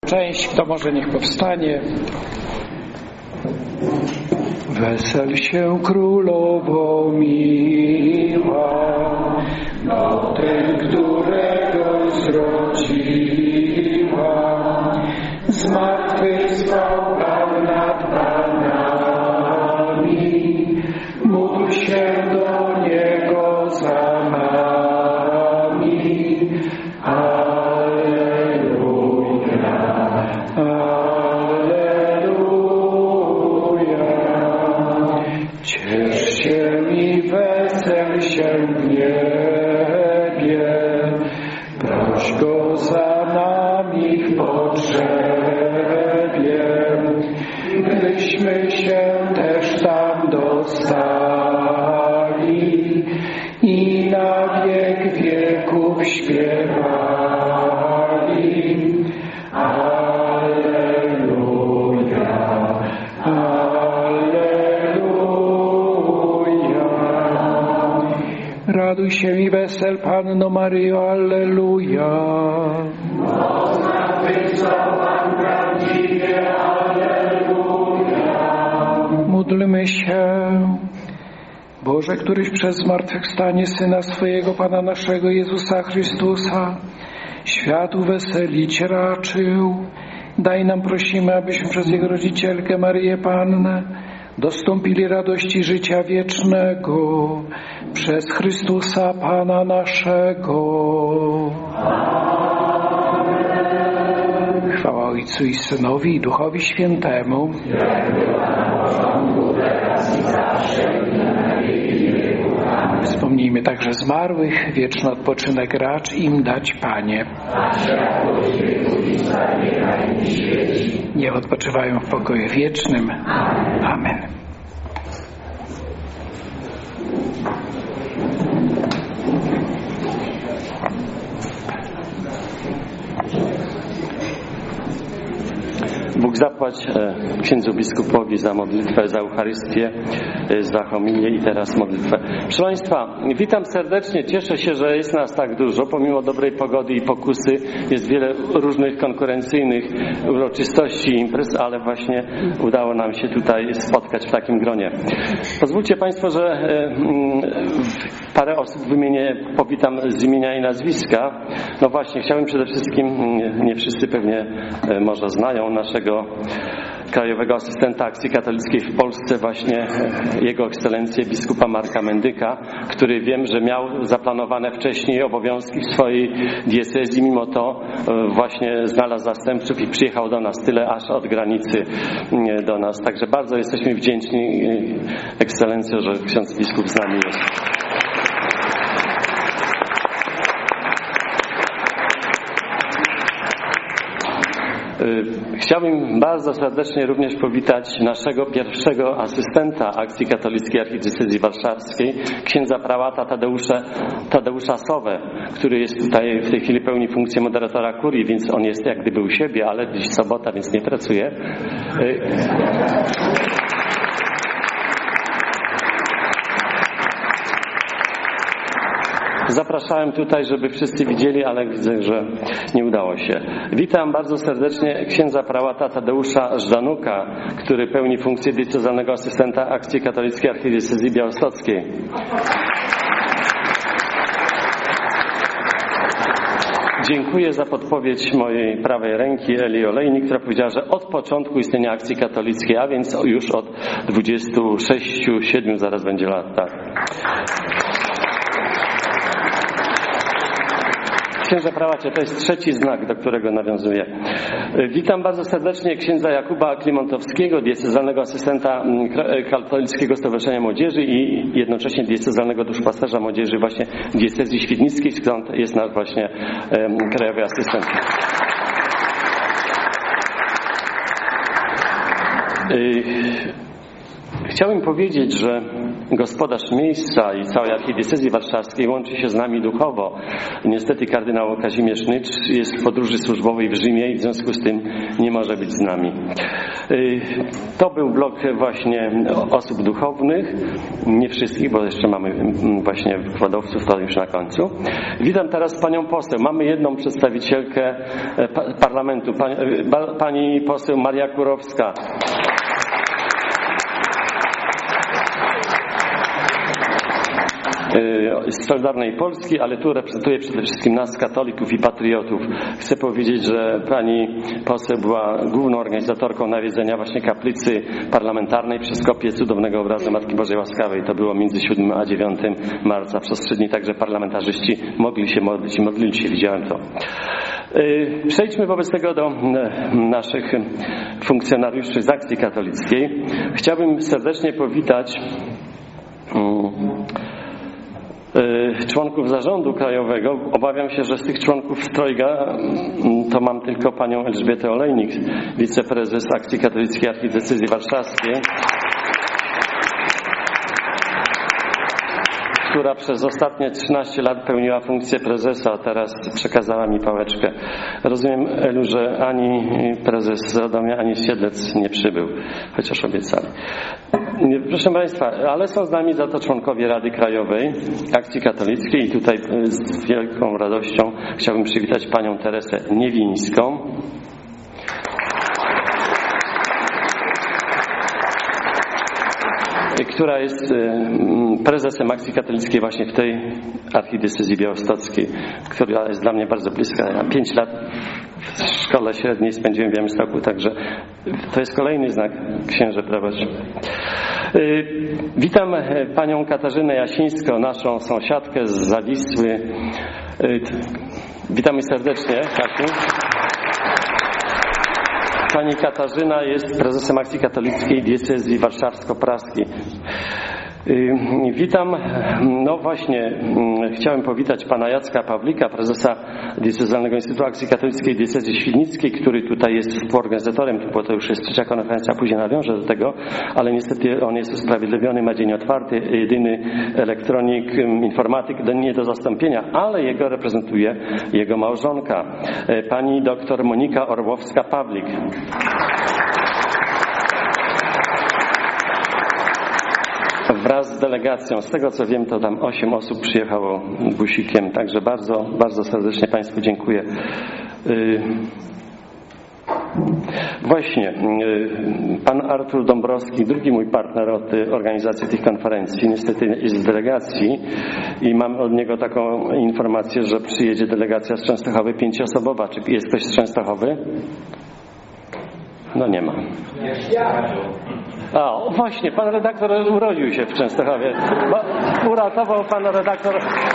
Część, kto może, niech powstanie. Wesel się królowo miła, no ten, którego zrodziła, zmartwychwstał Pan nad panami, módl się do Niego za nami. Ciesz się i wesel się w niebie, proś Go za nami w potrzebie, byśmy się też tam dostali i na wiek wieków śpiewali. Raduj się i wesel, Panno Maryjo, alleluja. Módlmy się. Boże, któryś przez zmartwychwstanie Syna swojego, Pana naszego Jezusa Chrystusa, światu weselić raczył, daj nam, prosimy, abyśmy przez Jego rodzicielkę Maryję Pannę dostąpili radości życia wiecznego przez Chrystusa Pana naszego. Amen. Chwała Ojcu i Synowi i Duchowi Świętemu. Wspomnijmy także zmarłych, wieczny odpoczynek racz im dać, Panie. Niech odpoczywają w pokoju wiecznym. Amen. Bóg zapłać księdzu biskupowi za modlitwę, za Eucharystię, za homilię i teraz modlitwę. Proszę Państwa, witam serdecznie, cieszę się, że jest nas tak dużo, pomimo dobrej pogody i pokusy. Jest wiele różnych konkurencyjnych uroczystości i imprez, ale właśnie udało nam się tutaj spotkać w takim gronie. Pozwólcie Państwo, że parę osób powitam z imienia i nazwiska. No właśnie, chciałbym przede wszystkim, nie wszyscy pewnie może znają naszego krajowego asystenta Akcji Katolickiej w Polsce, właśnie Jego Ekscelencję biskupa Marka Mendyka, który wiem, że miał zaplanowane wcześniej obowiązki w swojej diecezji, mimo to właśnie znalazł zastępców i przyjechał do nas tyle aż od granicy do nas. Także bardzo jesteśmy wdzięczni, Ekscelencjo, że ksiądz biskup z nami jest. Chciałbym bardzo serdecznie również powitać naszego pierwszego asystenta Akcji Katolickiej Archidiecezji Warszawskiej, księdza prałata Tadeusza Sowę, który jest tutaj w tej chwili pełni funkcję moderatora kurii, więc on jest jak gdyby u siebie, ale dziś sobota, więc nie pracuje. Zapraszałem tutaj, żeby wszyscy widzieli, ale widzę, że nie udało się. Witam bardzo serdecznie księdza prałata Tadeusza Żdanuka, który pełni funkcję diecezjalnego asystenta Akcji Katolickiej Archidiecezji Białostockiej. Dziękuję za podpowiedź mojej prawej ręki Eli Olejnik, która powiedziała, że od początku istnienia Akcji Katolickiej, a więc już od 26-7 zaraz będzie lat, tak. Księże prałacie, to jest trzeci znak, do którego nawiązuję. Witam bardzo serdecznie księdza Jakuba Klimontowskiego, diecezjalnego asystenta Katolickiego Stowarzyszenia Młodzieży i jednocześnie diecezjalnego duszpasterza młodzieży właśnie w diecezji świdnickiej, skąd jest nasz właśnie krajowy asystent. Chciałbym powiedzieć, że gospodarz miejsca i całej archidiecezji warszawskiej, łączy się z nami duchowo. Niestety kardynał Kazimierz Nycz jest w podróży służbowej w Rzymie i w związku z tym nie może być z nami. To był blok właśnie osób duchownych, nie wszystkich, bo jeszcze mamy właśnie wykładowców, to już na końcu. Witam teraz panią poseł. Mamy jedną przedstawicielkę parlamentu, pani poseł Maria Kurowska. Z Solidarnej Polski, ale tu reprezentuje przede wszystkim nas, katolików i patriotów. Chcę powiedzieć, że pani poseł była główną organizatorką nawiedzenia właśnie kaplicy parlamentarnej przez kopię cudownego obrazu Matki Bożej Łaskawej. To było między 7 a 9 marca. Przez 3 dni także parlamentarzyści mogli się modlić i modlili się. Widziałem to. Przejdźmy wobec tego do naszych funkcjonariuszy z Akcji Katolickiej. Chciałbym serdecznie powitać członków zarządu krajowego. Obawiam się, że z tych członków trojga to mam tylko panią Elżbietę Olejnik, wiceprezes Akcji Katolickiej Archidiecezji Warszawskiej, która przez ostatnie 13 lat pełniła funkcję prezesa, a teraz przekazała mi pałeczkę. Rozumiem, Elu, że ani prezes z Radomia, ani Siedlec nie przybył, chociaż obiecali. Proszę Państwa, ale są z nami za to członkowie Rady Krajowej Akcji Katolickiej i tutaj z wielką radością chciałbym przywitać panią Teresę Niewińską, która jest prezesem Akcji Katolickiej właśnie w tej archidiecezji białostockiej, która jest dla mnie bardzo bliska. Ja 5 lat w szkole średniej spędziłem w Białymstoku, także to jest kolejny znak, księże prowadź. Witam panią Katarzynę Jasińską, naszą sąsiadkę z Zawisły. Witamy serdecznie, Kasiu. Pani Katarzyna jest prezesem Akcji Katolickiej Diecezji Warszawsko-Praskiej. Witam, no właśnie, chciałem powitać pana Jacka Pawlika, prezesa Diecezjalnego Instytutu Akcji Katolickiej Diecezji Świdnickiej, który tutaj jest współorganizatorem, bo to już jest 3. konferencja, później nawiążę do tego, ale niestety on jest usprawiedliwiony, ma dzień otwarty, jedyny elektronik, informatyk nie do zastąpienia, ale jego reprezentuje jego małżonka, pani doktor Monika Orłowska-Pawlik. Wraz z delegacją, z tego co wiem, to tam 8 osób przyjechało busikiem, także bardzo, bardzo serdecznie Państwu dziękuję. Właśnie, pan Artur Dąbrowski, drugi mój partner od organizacji tych konferencji, niestety jest w delegacji i mam od niego taką informację, że przyjedzie delegacja z Częstochowy 5-osobowa. Czy jest ktoś z Częstochowy? No nie ma. A, właśnie, pan redaktor urodził się w Częstochowie. Uratował pan redaktor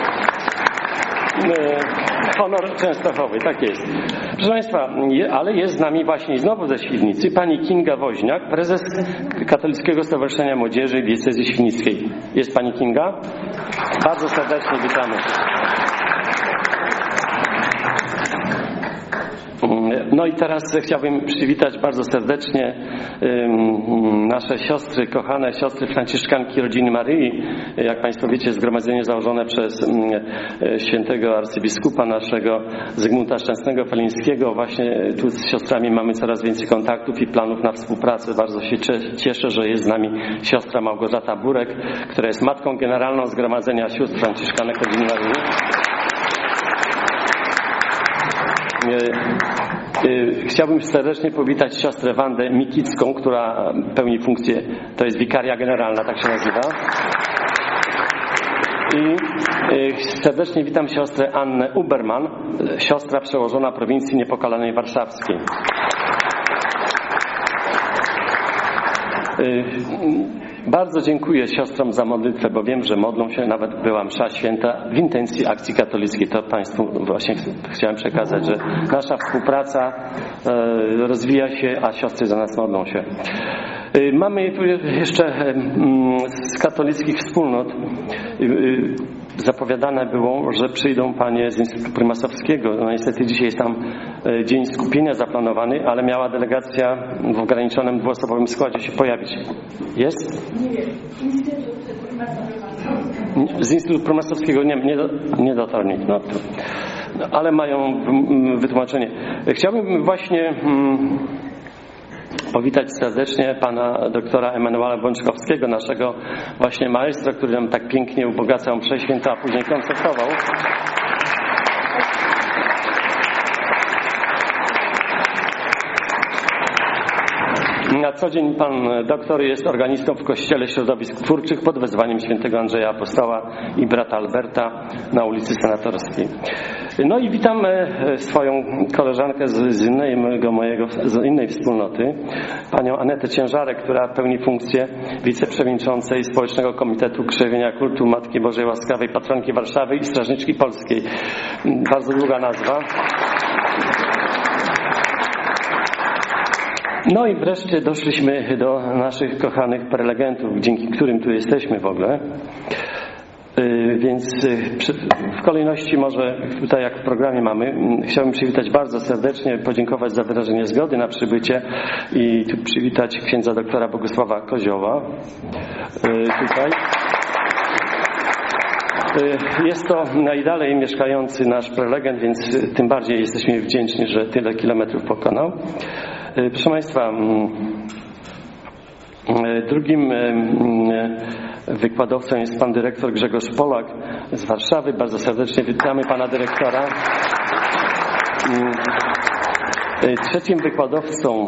honor Częstochowy, tak jest. Proszę Państwa, ale jest z nami właśnie znowu ze Świdnicy pani Kinga Woźniak, prezes Katolickiego Stowarzyszenia Młodzieży Diecezji Świdnickiej. Jest pani Kinga? Bardzo serdecznie witamy. No i teraz chciałbym przywitać bardzo serdecznie nasze siostry, kochane siostry franciszkanki Rodziny Maryi. Jak Państwo wiecie, zgromadzenie założone przez świętego arcybiskupa naszego Zygmunta Szczęsnego-Felińskiego. Właśnie tu z siostrami mamy coraz więcej kontaktów i planów na współpracę. Bardzo się cieszę, że jest z nami siostra Małgorzata Burek, która jest matką generalną Zgromadzenia Sióstr Franciszkanek Rodziny Maryi. Chciałbym serdecznie powitać siostrę Wandę Mikicką, która pełni funkcję, to jest wikaria generalna, tak się nazywa. I serdecznie witam siostrę Annę Uberman, siostra przełożona prowincji Niepokalanej Warszawskiej. Bardzo dziękuję siostrom za modlitwę, bo wiem, że modlą się, nawet była msza święta w intencji Akcji Katolickiej. To Państwu właśnie chciałem przekazać, że nasza współpraca rozwija się, a siostry za nas modlą się. Mamy tu jeszcze z katolickich wspólnot zapowiadane było, że przyjdą panie z Instytutu Prymasowskiego. No niestety dzisiaj jest tam dzień skupienia zaplanowany, ale miała delegacja w ograniczonym dwuosobowym składzie się pojawić. Jest? Z Instytutu Prymasowskiego nie dotarł nikt. No, ale mają wytłumaczenie. Chciałbym właśnie powitać serdecznie pana doktora Emanuela Bączkowskiego, naszego właśnie maestra, który nam tak pięknie ubogacał mszę święta, a później koncertował. Na co dzień pan doktor jest organistą w Kościele Środowisk Twórczych pod wezwaniem świętego Andrzeja Apostoła i brata Alberta na ulicy Senatorskiej. No i witam swoją koleżankę z innej wspólnoty, panią Anetę Ciężarek, która pełni funkcję wiceprzewodniczącej Społecznego Komitetu Krzewienia Kultu Matki Bożej Łaskawej, patronki Warszawy i strażniczki polskiej. Bardzo długa nazwa. No i wreszcie doszliśmy do naszych kochanych prelegentów, dzięki którym tu jesteśmy w ogóle. Więc w kolejności może tutaj jak w programie mamy, chciałbym przywitać bardzo serdecznie, podziękować za wyrażenie zgody na przybycie i tu przywitać księdza doktora Bogusława Kozioła. Tutaj. Jest to najdalej mieszkający nasz prelegent, więc tym bardziej jesteśmy wdzięczni, że tyle kilometrów pokonał. Proszę Państwa, drugim wykładowcą jest pan dyrektor Grzegorz Polak z Warszawy. Bardzo serdecznie witamy pana dyrektora. Trzecim wykładowcą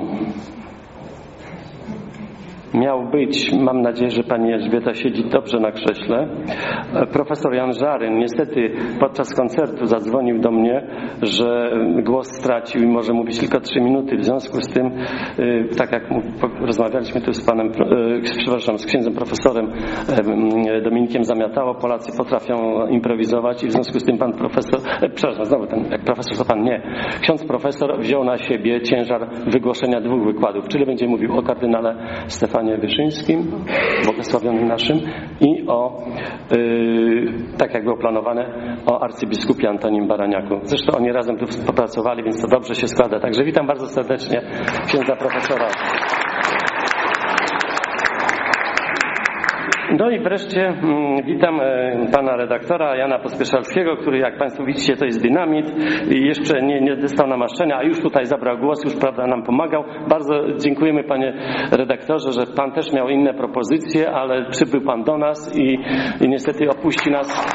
miał być, mam nadzieję, że pani Elżbieta siedzi dobrze na krześle, profesor Jan Żaryn. Niestety podczas koncertu zadzwonił do mnie, że głos stracił i może mówić tylko 3 minuty. W związku z tym, tak jak rozmawialiśmy tu z księdzem profesorem Dominikiem Zamiatało, Polacy potrafią improwizować i w związku z tym pan profesor, jak profesor to pan nie, ksiądz profesor wziął na siebie ciężar wygłoszenia 2 wykładów, czyli będzie mówił o kardynale Stefanie Wyszyńskim, błogosławionym naszym, i o, tak jak było planowane, o arcybiskupie Antonim Baraniaku. Zresztą oni razem tu popracowali, więc to dobrze się składa. Także witam bardzo serdecznie księdza profesora. No i wreszcie witam pana redaktora Jana Pospieszalskiego, który, jak państwo widzicie, to jest dynamit i jeszcze nie dostał namaszczenia, a już tutaj zabrał głos, już prawda nam pomagał. Bardzo dziękujemy panie redaktorze, że pan też miał inne propozycje, ale przybył pan do nas i niestety opuści nas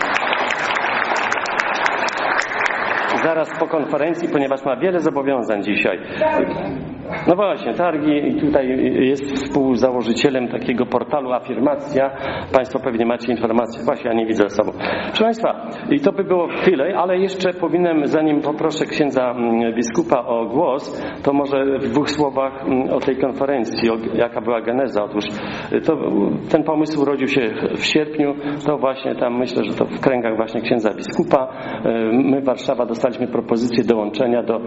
zaraz po konferencji, ponieważ ma wiele zobowiązań dzisiaj. No właśnie, targi, i tutaj jest współzałożycielem takiego portalu Afirmacja. Państwo pewnie macie informacje. Właśnie, ja nie widzę ze sobą. Proszę Państwa, i to by było tyle, ale jeszcze powinienem, zanim poproszę księdza biskupa o głos, to może w 2 słowach o tej konferencji, jaka była geneza. Otóż ten pomysł urodził się w sierpniu, to właśnie tam myślę, że to w kręgach właśnie księdza biskupa. My, Warszawa, dostaliśmy propozycję dołączenia do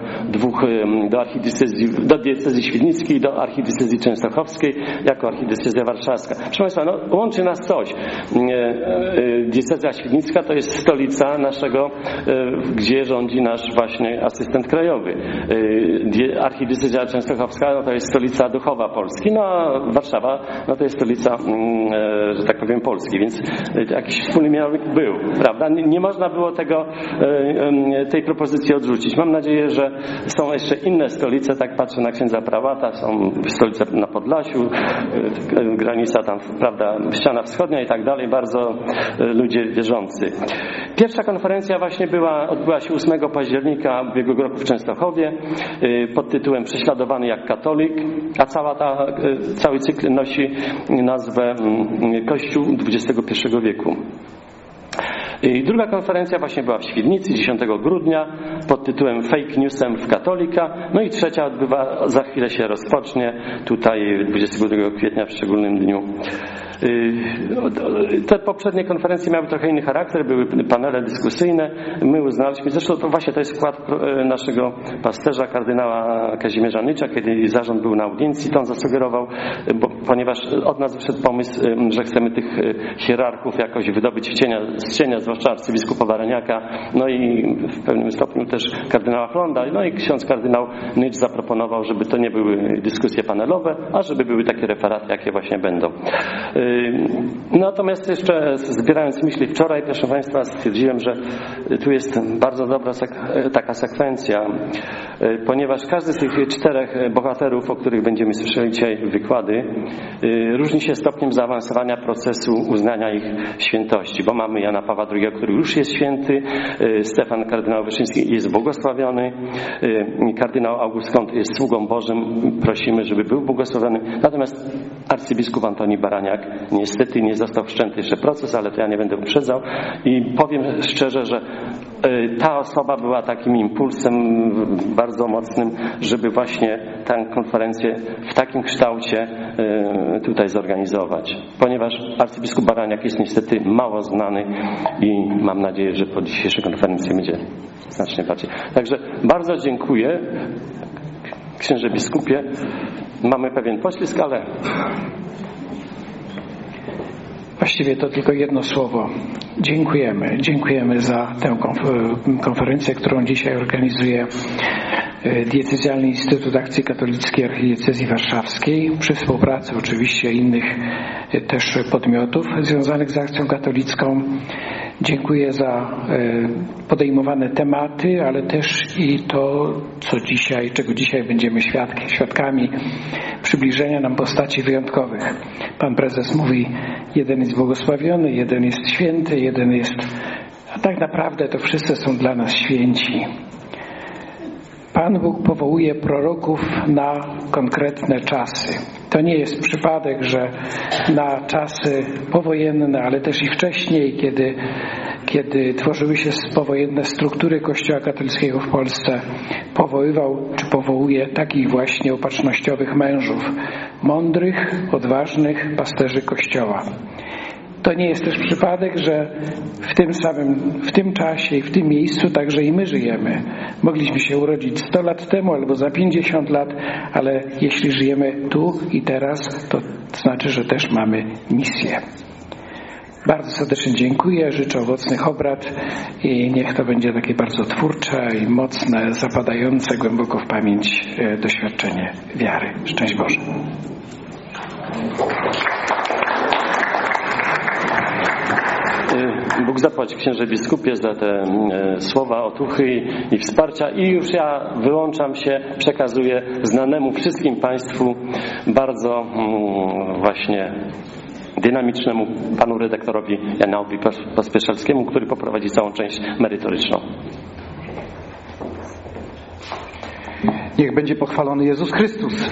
diecezji świdnickiej, do archidiecezji częstochowskiej, jako archidiecezja warszawska. Proszę Państwa, no, łączy nas coś. Diecezja świdnicka to jest stolica naszego, gdzie rządzi nasz właśnie asystent krajowy. Archidiecezja częstochowska, no, to jest stolica duchowa Polski, no a Warszawa, no, to jest stolica, że tak powiem, Polski, więc jakiś wspólny mianownik był, prawda? Nie można było tej propozycji odrzucić. Mam nadzieję, że są jeszcze inne stolice, tak patrzę na księdza prałata, są stolice na Podlasiu, granica tam, prawda, ściana wschodnia i tak dalej, bardzo ludzie wierzący. Pierwsza konferencja właśnie odbyła się 8 października ubiegłego roku w Częstochowie pod tytułem Prześladowany jak katolik, a cały cykl nosi nazwę Kościół XXI wieku. I druga konferencja właśnie była w Świdnicy 10 grudnia pod tytułem Fake Newsem w katolika. No i trzecia za chwilę się rozpocznie, tutaj 22 kwietnia w szczególnym dniu. Te poprzednie konferencje miały trochę inny charakter, były panele dyskusyjne. My uznaliśmy, zresztą to właśnie to jest wkład naszego pasterza, kardynała Kazimierza Nycza, kiedy zarząd był na audiencji, to on zasugerował, ponieważ od nas wyszedł pomysł, że chcemy tych hierarchów jakoś wydobyć z cienia, zwłaszcza arcybiskupa Baraniaka, no i w pewnym stopniu też kardynała Chlonda, no i ksiądz kardynał Nycz zaproponował, żeby to nie były dyskusje panelowe, a żeby były takie referaty, jakie właśnie będą. Natomiast jeszcze zbierając myśli wczoraj, proszę Państwa, stwierdziłem, że tu jest bardzo dobra taka sekwencja, ponieważ każdy z tych 4 bohaterów, o których będziemy słyszeli dzisiaj wykłady, różni się stopniem zaawansowania procesu uznania ich świętości, bo mamy Jana Pawła II, który już jest święty, Stefan kardynał Wyszyński jest błogosławiony, kardynał August Kont jest sługą Bożym, prosimy, żeby był błogosławiony, natomiast arcybiskup Antoni Baraniak niestety nie został wszczęty jeszcze proces, ale to ja nie będę uprzedzał i powiem szczerze, że ta osoba była takim impulsem bardzo mocnym, żeby właśnie tę konferencję w takim kształcie tutaj zorganizować. Ponieważ arcybiskup Baraniak jest niestety mało znany i mam nadzieję, że po dzisiejszej konferencji będzie znacznie bardziej. Także bardzo dziękuję, księże biskupie. Mamy pewien poślizg, ale właściwie to tylko jedno słowo. Dziękujemy. Dziękujemy za tę konferencję, którą dzisiaj organizuje Diecezjalny Instytut Akcji Katolickiej Archidiecezji Warszawskiej przy współpracy oczywiście innych też podmiotów związanych z akcją katolicką. Dziękuję za podejmowane tematy, ale też i to, czego dzisiaj będziemy świadkami, przybliżenia nam postaci wyjątkowych. Pan prezes mówi, jeden jest błogosławiony, jeden jest święty, jeden jest... A tak naprawdę to wszyscy są dla nas święci. Pan Bóg powołuje proroków na konkretne czasy. To nie jest przypadek, że na czasy powojenne, ale też i wcześniej, kiedy tworzyły się powojenne struktury Kościoła katolickiego w Polsce, powoływał czy powołuje takich właśnie opatrznościowych mężów, mądrych, odważnych pasterzy Kościoła. To nie jest też przypadek, że w tym czasie i w tym miejscu także i my żyjemy. Mogliśmy się urodzić 100 lat temu albo za 50 lat, ale jeśli żyjemy tu i teraz, to znaczy, że też mamy misję. Bardzo serdecznie dziękuję, życzę owocnych obrad i niech to będzie takie bardzo twórcze i mocne, zapadające głęboko w pamięć doświadczenie wiary. Szczęść Boże. Bóg zapłać, księże biskupie, za te słowa otuchy i wsparcia i już ja wyłączam się, przekazuję znanemu wszystkim Państwu bardzo właśnie dynamicznemu panu redaktorowi Janowi Pospieszalskiemu, który poprowadzi całą część merytoryczną. Niech będzie pochwalony Jezus Chrystus.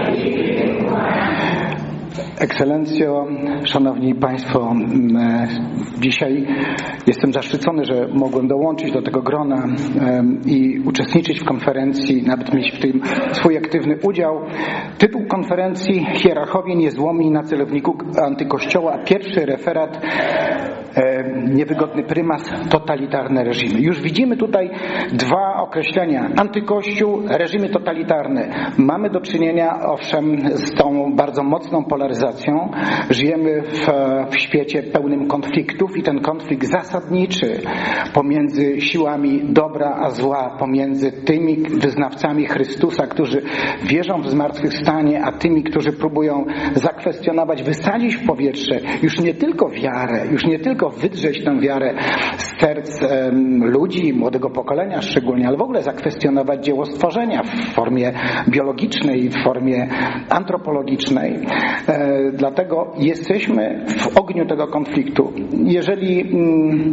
Ekscelencjo, Szanowni Państwo, dzisiaj jestem zaszczycony, że mogłem dołączyć do tego grona i uczestniczyć w konferencji, nawet mieć w tym swój aktywny udział. Tytuł konferencji: Hierarchowie niezłomni na celowniku antykościoła, a pierwszy referat: niewygodny prymas, totalitarne reżimy. Już widzimy tutaj dwa określenia: antykościół, reżimy totalitarne. Mamy do czynienia, owszem, z tą bardzo mocną polaryzacją. Żyjemy w świecie pełnym konfliktów i ten konflikt zasadniczy pomiędzy siłami dobra a zła, pomiędzy tymi wyznawcami Chrystusa, którzy wierzą w zmartwychwstanie, a tymi, którzy próbują zakwestionować, wysadzić w powietrze już nie tylko wiarę, już nie tylko wydrzeć tę wiarę z serc ludzi, młodego pokolenia szczególnie, ale w ogóle zakwestionować dzieło stworzenia w formie biologicznej, w formie antropologicznej. Dlatego jesteśmy w ogniu tego konfliktu. Jeżeli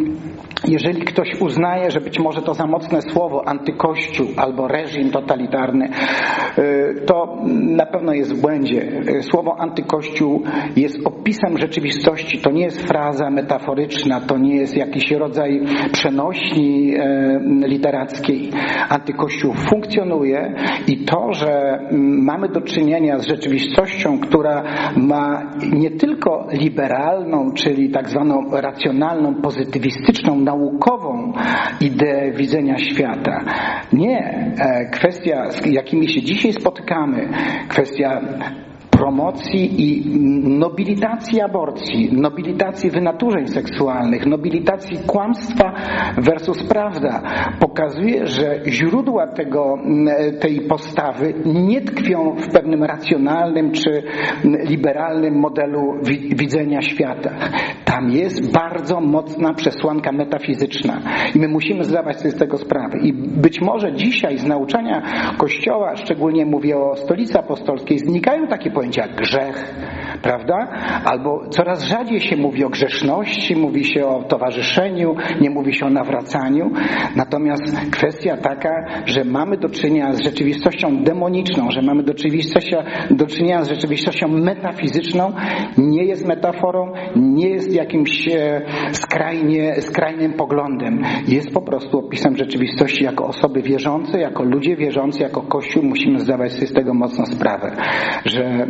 jeżeli ktoś uznaje, że być może to za mocne słowo antykościół albo reżim totalitarny, to na pewno jest w błędzie. Słowo antykościół jest opisem rzeczywistości. To nie jest fraza metaforyczna, to nie jest jakiś rodzaj przenośni literackiej. Antykościół funkcjonuje i to, że mamy do czynienia z rzeczywistością, która ma nie tylko liberalną, czyli tak zwaną racjonalną, pozytywistyczną, naukową ideę widzenia świata. Nie. Kwestia, z jakimi się dzisiaj spotykamy, kwestia promocji i nobilitacji aborcji, nobilitacji wynaturzeń seksualnych, nobilitacji kłamstwa versus prawda pokazuje, że źródła tej postawy nie tkwią w pewnym racjonalnym czy liberalnym modelu widzenia świata. Tam jest bardzo mocna przesłanka metafizyczna i my musimy zdawać sobie z tego sprawę. I być może dzisiaj z nauczania Kościoła, szczególnie mówię o Stolicy Apostolskiej, znikają takie pojęcia jak grzech, prawda? Albo coraz rzadziej się mówi o grzeszności, mówi się o towarzyszeniu, nie mówi się o nawracaniu. Natomiast kwestia taka, że mamy do czynienia z rzeczywistością demoniczną, że mamy do czynienia z rzeczywistością metafizyczną, nie jest metaforą, nie jest jakimś skrajnym poglądem. Jest po prostu opisem rzeczywistości jako osoby wierzące, jako ludzie wierzący, jako Kościół musimy zdawać sobie z tego mocno sprawę, że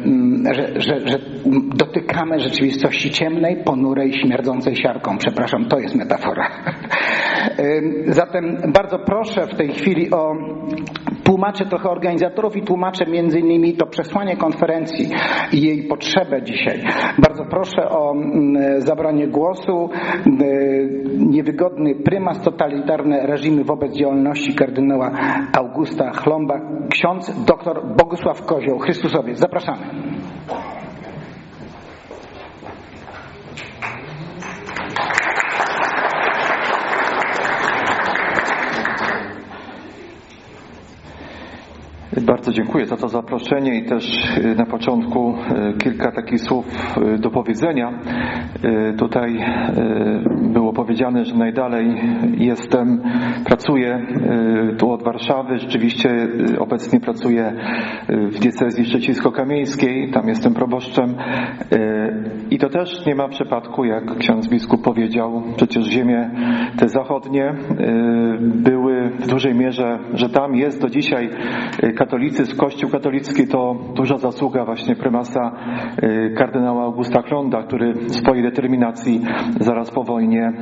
dotykamy rzeczywistości ciemnej, ponurej, śmierdzącej siarką. Przepraszam, to jest metafora. Zatem bardzo proszę w tej chwili tłumaczę trochę organizatorów i tłumaczę między innymi to przesłanie konferencji i jej potrzebę dzisiaj. Bardzo proszę o zabranie głosu. Niewygodny prymas, totalitarne reżimy wobec działalności kardynała Augusta Hlonda, ksiądz dr Bogusław Kozioł, Chrystusowiec. Zapraszamy. Bardzo dziękuję za to zaproszenie i też na początku kilka takich słów do powiedzenia. Tutaj było powiedziane, że najdalej pracuję tu od Warszawy. Rzeczywiście obecnie pracuję w diecezji szczecińsko-kamieńskiej, tam jestem proboszczem i to też nie ma przypadku, jak ksiądz biskup powiedział, przecież ziemie te zachodnie były w dużej mierze, że tam jest do dzisiaj katolicyzm, Kościół katolicki to duża zasługa właśnie prymasa kardynała Augusta Hlonda, który w swojej determinacji zaraz po wojnie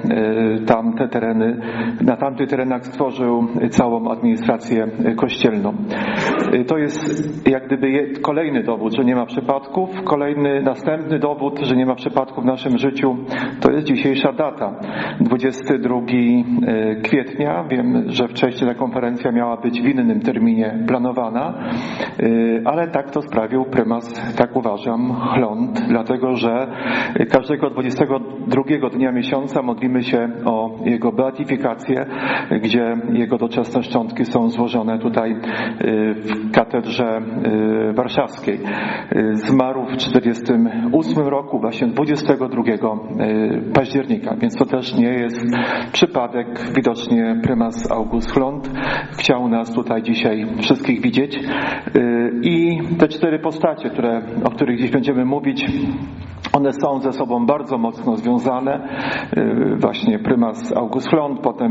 na tamtych terenach stworzył całą administrację kościelną. To jest jak gdyby kolejny dowód, że nie ma przypadków. Następny dowód, że nie ma przypadków w naszym życiu, to jest dzisiejsza data. 22 kwietnia. Wiem, że wcześniej ta konferencja miała być w innym terminie planowana, ale tak to sprawił prymas, tak uważam, Hlond, dlatego że każdego 22 dnia miesiąca modlimy się o jego beatyfikację, gdzie jego doczesne szczątki są złożone tutaj w katedrze warszawskiej. Zmarł w 1948 roku, właśnie 22 października, więc to też nie jest przypadek. Widocznie prymas August Hlond chciał nas tutaj dzisiaj wszystkich widzieć i te 4 postacie, o których dziś będziemy mówić, one są ze sobą bardzo mocno związane. Właśnie prymas August Hlond, potem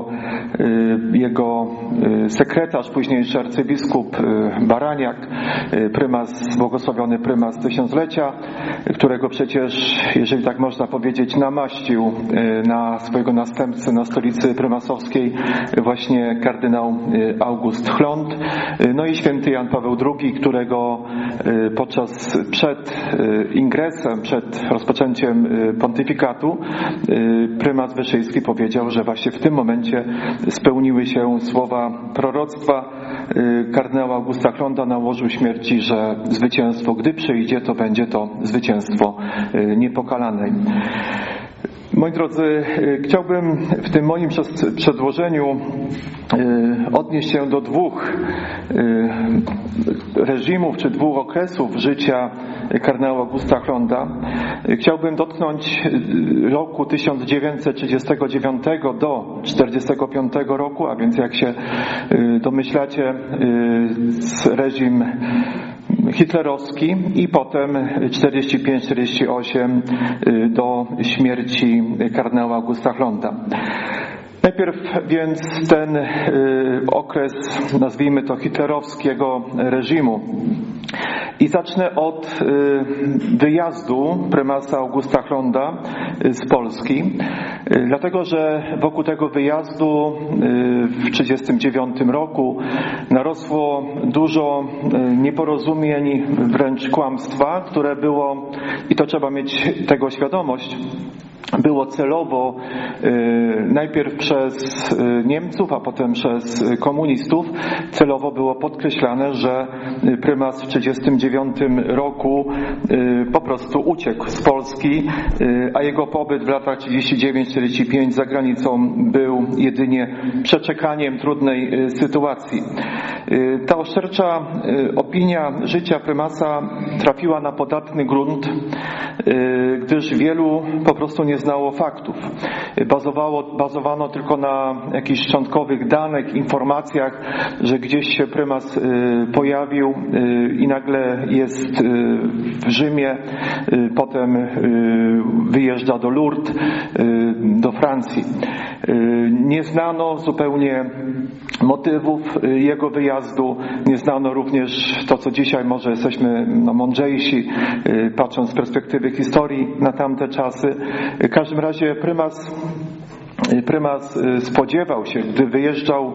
jego sekretarz, późniejszy arcybiskup Baraniak, błogosławiony prymas tysiąclecia, którego przecież, jeżeli tak można powiedzieć, namaścił na swojego następcę na stolicy prymasowskiej właśnie kardynał August Hlond. No i święty Jan Paweł II, którego przed ingresem, przed rozpoczęciem pontyfikatu prymas Wyszyński powiedział, że właśnie w tym momencie spełniły się słowa proroctwa kardynała Augusta Hlonda na łożu śmierci, że zwycięstwo, gdy przyjdzie, to będzie to zwycięstwo niepokalanej. Moi drodzy, chciałbym w tym moim przedłożeniu odnieść się do 2 reżimów czy 2 okresów życia kardynała Augusta Hlonda. Chciałbym dotknąć roku 1939 do 1945 roku, a więc jak się domyślacie, reżim hitlerowski i potem 45-48 do śmierci kardynała Augusta Hlonda. Najpierw więc ten okres, nazwijmy to hitlerowskiego reżimu. I zacznę od wyjazdu prymasa Augusta Hlonda z Polski, dlatego że wokół tego wyjazdu w 1939 roku narosło dużo nieporozumień, wręcz kłamstwa, które było, i to trzeba mieć tego świadomość, było celowo najpierw przez Niemców, a potem przez komunistów, celowo było podkreślane, że prymas w 1939 roku po prostu uciekł z Polski, a jego pobyt w latach 39-45 za granicą był jedynie przeczekaniem trudnej sytuacji. Ta oszczercza opinia życia prymasa trafiła na podatny grunt, gdyż wielu po prostu nie znało faktów. Bazowano tylko na jakichś szczątkowych danych, informacjach, że gdzieś się prymas pojawił i nagle jest w Rzymie, potem wyjeżdża do Lourdes, do Francji. Nie znano zupełnie motywów jego wyjazdu, nie znano również to, co dzisiaj może jesteśmy mądrzejsi, patrząc z perspektywy historii na tamte czasy. W każdym razie prymas spodziewał się, gdy wyjeżdżał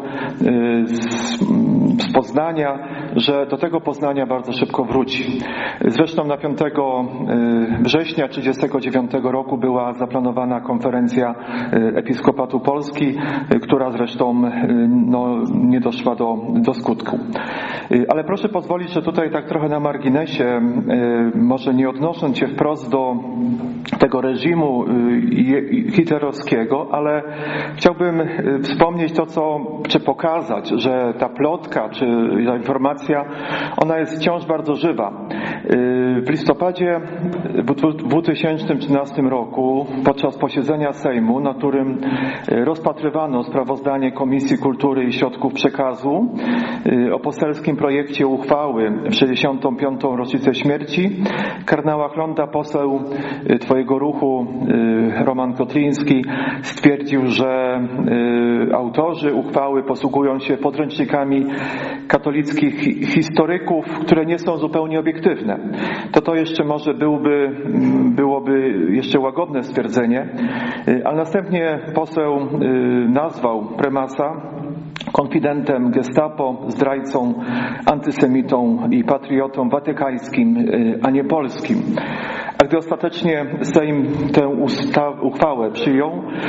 z Poznania, że do tego Poznania bardzo szybko wróci. Zresztą na 5 września 1939 roku była zaplanowana konferencja Episkopatu Polski, która zresztą nie doszła do skutku. Ale proszę pozwolić, że tutaj tak trochę na marginesie, może nie odnosząc się wprost do tego reżimu hitlerowskiego, ale chciałbym wspomnieć to, czy pokazać, że ta plotka, czy ta informacja, ona jest wciąż bardzo żywa. W listopadzie w 2013 roku podczas posiedzenia Sejmu, na którym rozpatrywano sprawozdanie Komisji Kultury i Środków Przekazu o poselskim projekcie uchwały w 65. rocznicę śmierci kardynała Hlonda, poseł Twojego ruchu Roman Kotliński stwierdził, że autorzy uchwały posługują się podręcznikami katolickich historyków, które nie są zupełnie obiektywne. To jeszcze może byłoby jeszcze łagodne stwierdzenie, ale następnie poseł nazwał prymasa konfidentem Gestapo, zdrajcą, antysemitą i patriotą watykańskim, a nie polskim. A gdy ostatecznie Sejm tę uchwałę przyjął,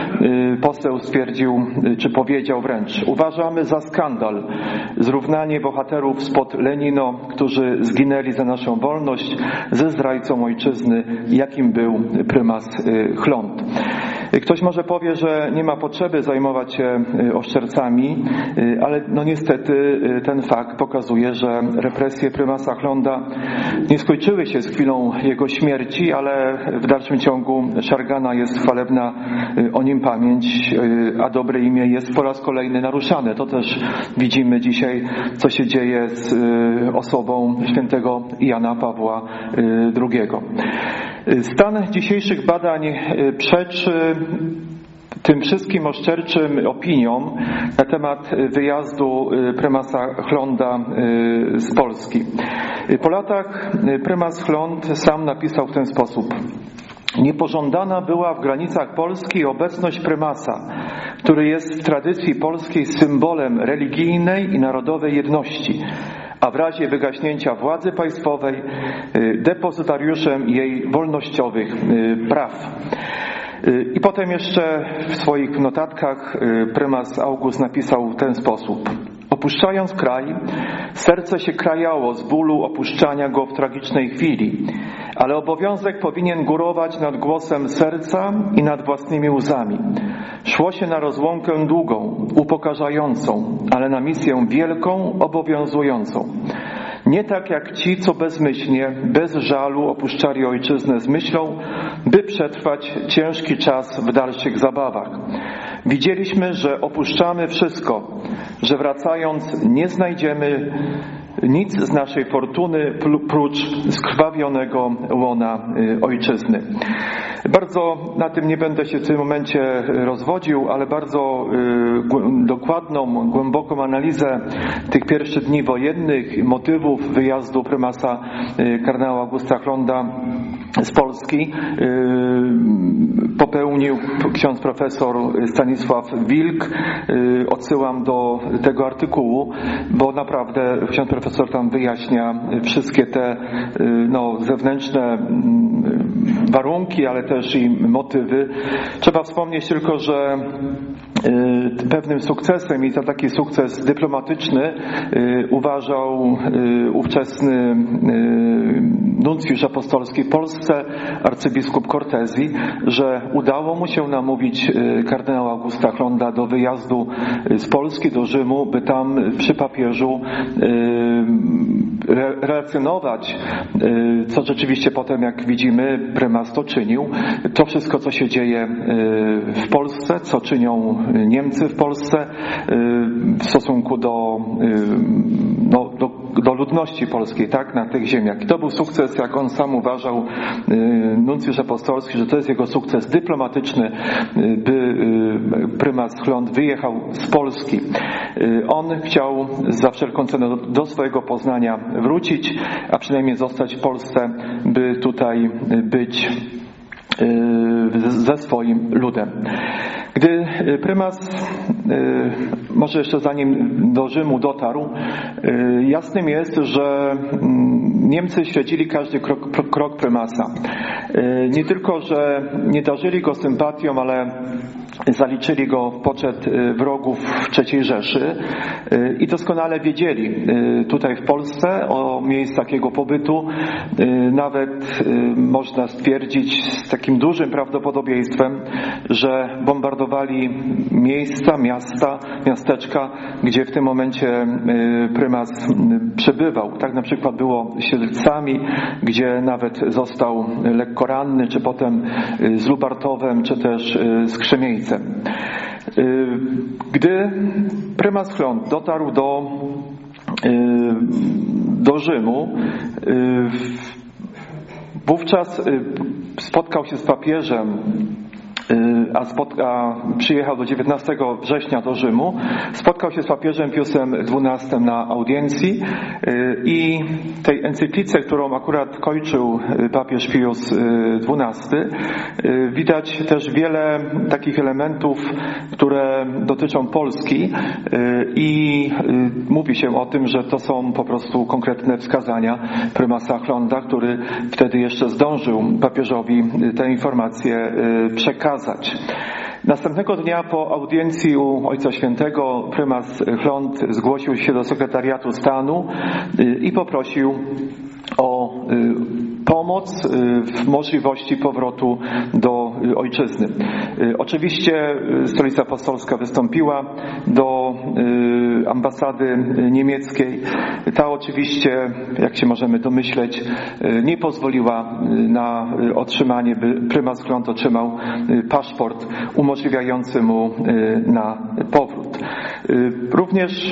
poseł stwierdził, czy powiedział wręcz: uważamy za skandal zrównanie bohaterów spod Lenino, którzy zginęli za naszą wolność, ze zdrajcą ojczyzny, jakim był prymas Hlond. Ktoś może powie, że nie ma potrzeby zajmować się oszczercami, ale niestety ten fakt pokazuje, że represje prymasa Hlonda nie skończyły się z chwilą jego śmierci, ale w dalszym ciągu szargana jest chwalebna o nim pamięć, a dobre imię jest po raz kolejny naruszane. To też widzimy dzisiaj, co się dzieje z osobą świętego Jana Pawła II. Stan dzisiejszych badań przeczy tym wszystkim oszczerczym opiniom na temat wyjazdu prymasa Hlonda z Polski. Po latach prymas Hlond sam napisał w ten sposób: niepożądana była w granicach Polski obecność prymasa, który jest w tradycji polskiej symbolem religijnej i narodowej jedności, a w razie wygaśnięcia władzy państwowej depozytariuszem jej wolnościowych praw. I potem jeszcze w swoich notatkach prymas August napisał w ten sposób: opuszczając kraj, serce się krajało z bólu opuszczania go w tragicznej chwili, ale obowiązek powinien górować nad głosem serca i nad własnymi łzami. Szło się na rozłąkę długą, upokarzającą, ale na misję wielką, obowiązującą. Nie tak jak ci, co bezmyślnie, bez żalu opuszczali ojczyznę z myślą, by przetrwać ciężki czas w dalszych zabawach. Widzieliśmy, że opuszczamy wszystko, że wracając nie znajdziemy nic z naszej fortuny prócz skrwawionego łona ojczyzny. Bardzo na tym nie będę się w tym momencie rozwodził, ale bardzo dokładną, głęboką analizę tych pierwszych dni wojennych, motywów wyjazdu prymasa kardynała Augusta Chlonda z Polski popełnił ksiądz profesor Stanisław Wilk. Odsyłam do tego artykułu, bo naprawdę ksiądz profesor tam wyjaśnia wszystkie te zewnętrzne warunki, ale też i motywy. Trzeba wspomnieć tylko, że pewnym sukcesem, i za taki sukces dyplomatyczny uważał ówczesny nuncjusz apostolski w Polsce, arcybiskup Cortesi, że udało mu się namówić kardynała Augusta Chlonda do wyjazdu z Polski do Rzymu, by tam przy papieżu relacjonować, co rzeczywiście potem, jak widzimy, prymas to czynił. To wszystko, co się dzieje w Polsce, co czynią Niemcy w Polsce w stosunku do ludności polskiej, tak, na tych ziemiach. I to był sukces, jak on sam uważał, nuncjusz apostolski, że to jest jego sukces dyplomatyczny, by prymas Chlond wyjechał z Polski. On chciał za wszelką cenę do swojego Poznania wrócić, a przynajmniej zostać w Polsce, by tutaj być ze swoim ludem. Gdy prymas, może jeszcze zanim do Rzymu dotarł, jasnym jest, że Niemcy śledzili każdy krok prymasa. Nie tylko, że nie darzyli go sympatią, ale zaliczyli go w poczet wrogów III Rzeszy i doskonale wiedzieli tutaj w Polsce o miejscach jego pobytu. Nawet można stwierdzić z takim dużym prawdopodobieństwem, że bombardowali miejsca, miasta, miasteczka, gdzie w tym momencie prymas przebywał. Tak na przykład było z Siedlcami, gdzie nawet został lekko ranny, czy potem z Lubartowem, czy też z Krzemiejcem. Gdy prymas Chlond dotarł do Rzymu, wówczas spotkał się z papieżem, przyjechał do 19 września do Rzymu, spotkał się z papieżem Piusem XII na audiencji i tej encyklice, którą akurat kończył papież Pius XII, widać też wiele takich elementów, które dotyczą Polski i mówi się o tym, że to są po prostu konkretne wskazania prymasa Chlonda, który wtedy jeszcze zdążył papieżowi te informacje przekazać. Następnego dnia po audiencji u Ojca Świętego prymas Chlond zgłosił się do sekretariatu stanu i poprosił o pomoc w możliwości powrotu do ojczyzny. Oczywiście Stolica Apostolska wystąpiła do ambasady niemieckiej. Ta oczywiście, jak się możemy domyśleć, nie pozwoliła na otrzymanie, by prymas Chlond otrzymał paszport umożliwiający mu na powrót. Również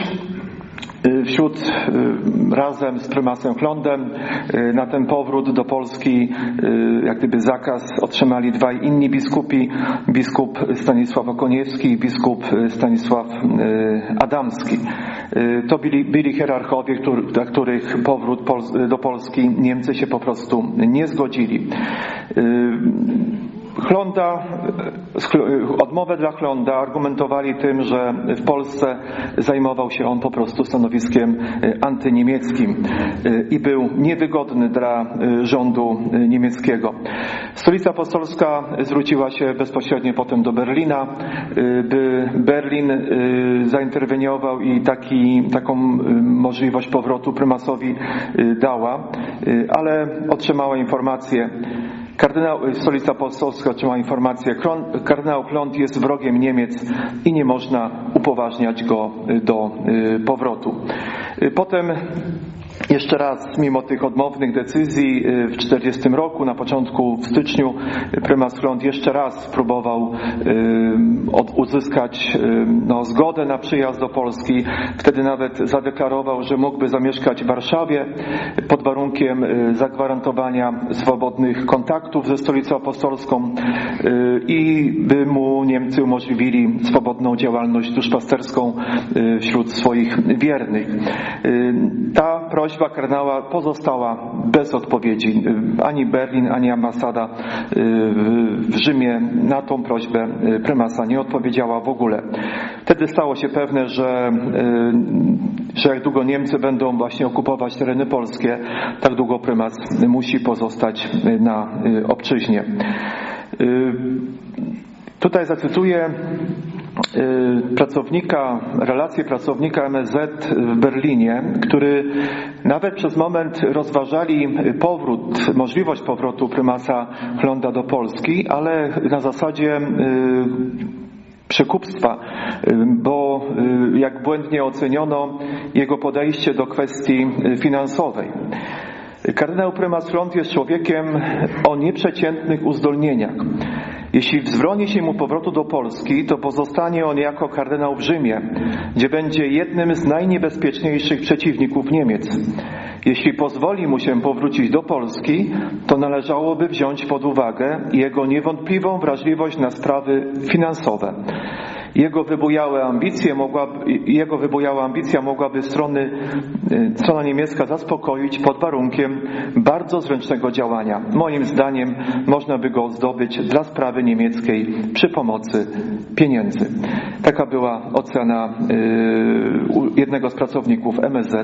razem z prymasem Chlondem na ten powrót do Polski, jak gdyby zakaz, otrzymali dwaj inni biskupi, biskup Stanisław Okoniewski i biskup Stanisław Adamski. To byli hierarchowie, na których powrót do Polski Niemcy się po prostu nie zgodzili. Odmowę dla Chlonda argumentowali tym, że w Polsce zajmował się on po prostu stanowiskiem antyniemieckim i był niewygodny dla rządu niemieckiego. Stolica Apostolska zwróciła się bezpośrednio potem do Berlina, by Berlin zainterweniował i taką możliwość powrotu prymasowi dała, ale otrzymała informację, Stolica Apostolska otrzymała informację, kardynał Chlond jest wrogiem Niemiec i nie można upoważniać go do powrotu. Potem Jeszcze raz, mimo tych odmownych decyzji w 1940 roku, na początku w styczniu, prymas Chląd jeszcze raz próbował uzyskać zgodę na przyjazd do Polski. Wtedy nawet zadeklarował, że mógłby zamieszkać w Warszawie pod warunkiem zagwarantowania swobodnych kontaktów ze stolicą apostolską i by mu Niemcy umożliwili swobodną działalność duszpasterską wśród swoich wiernych. Ta prośba kardynała pozostała bez odpowiedzi. Ani Berlin, ani ambasada w Rzymie na tą prośbę prymasa nie odpowiedziała w ogóle. Wtedy stało się pewne, że jak długo Niemcy będą właśnie okupować tereny polskie, tak długo prymas musi pozostać na obczyźnie. Tutaj zacytuję relację pracownika MSZ w Berlinie, który nawet przez moment rozważali możliwość powrotu prymasa Chląda do Polski, ale na zasadzie przekupstwa, bo jak błędnie oceniono jego podejście do kwestii finansowej. Kardynał prymas Chląd jest człowiekiem o nieprzeciętnych uzdolnieniach. Jeśli wzbroni się mu powrotu do Polski, to pozostanie on jako kardynał w Rzymie, gdzie będzie jednym z najniebezpieczniejszych przeciwników Niemiec. Jeśli pozwoli mu się powrócić do Polski, to należałoby wziąć pod uwagę jego niewątpliwą wrażliwość na sprawy finansowe. Jego wybujała ambicja mogłaby strona niemiecka zaspokoić pod warunkiem bardzo zręcznego działania. Moim zdaniem można by go zdobyć dla sprawy niemieckiej przy pomocy pieniędzy. Taka była ocena jednego z pracowników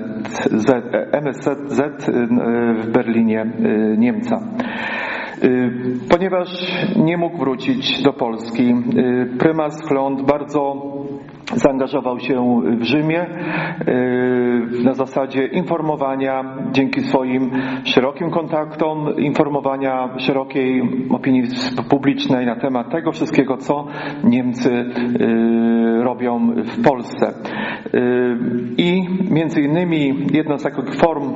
MSZ w Berlinie, Niemca. Ponieważ nie mógł wrócić do Polski, prymas Chląd bardzo zaangażował się w Rzymie na zasadzie informowania, dzięki swoim szerokim kontaktom, informowania szerokiej opinii publicznej na temat tego wszystkiego, co Niemcy robią w Polsce. I między innymi jedna z takich form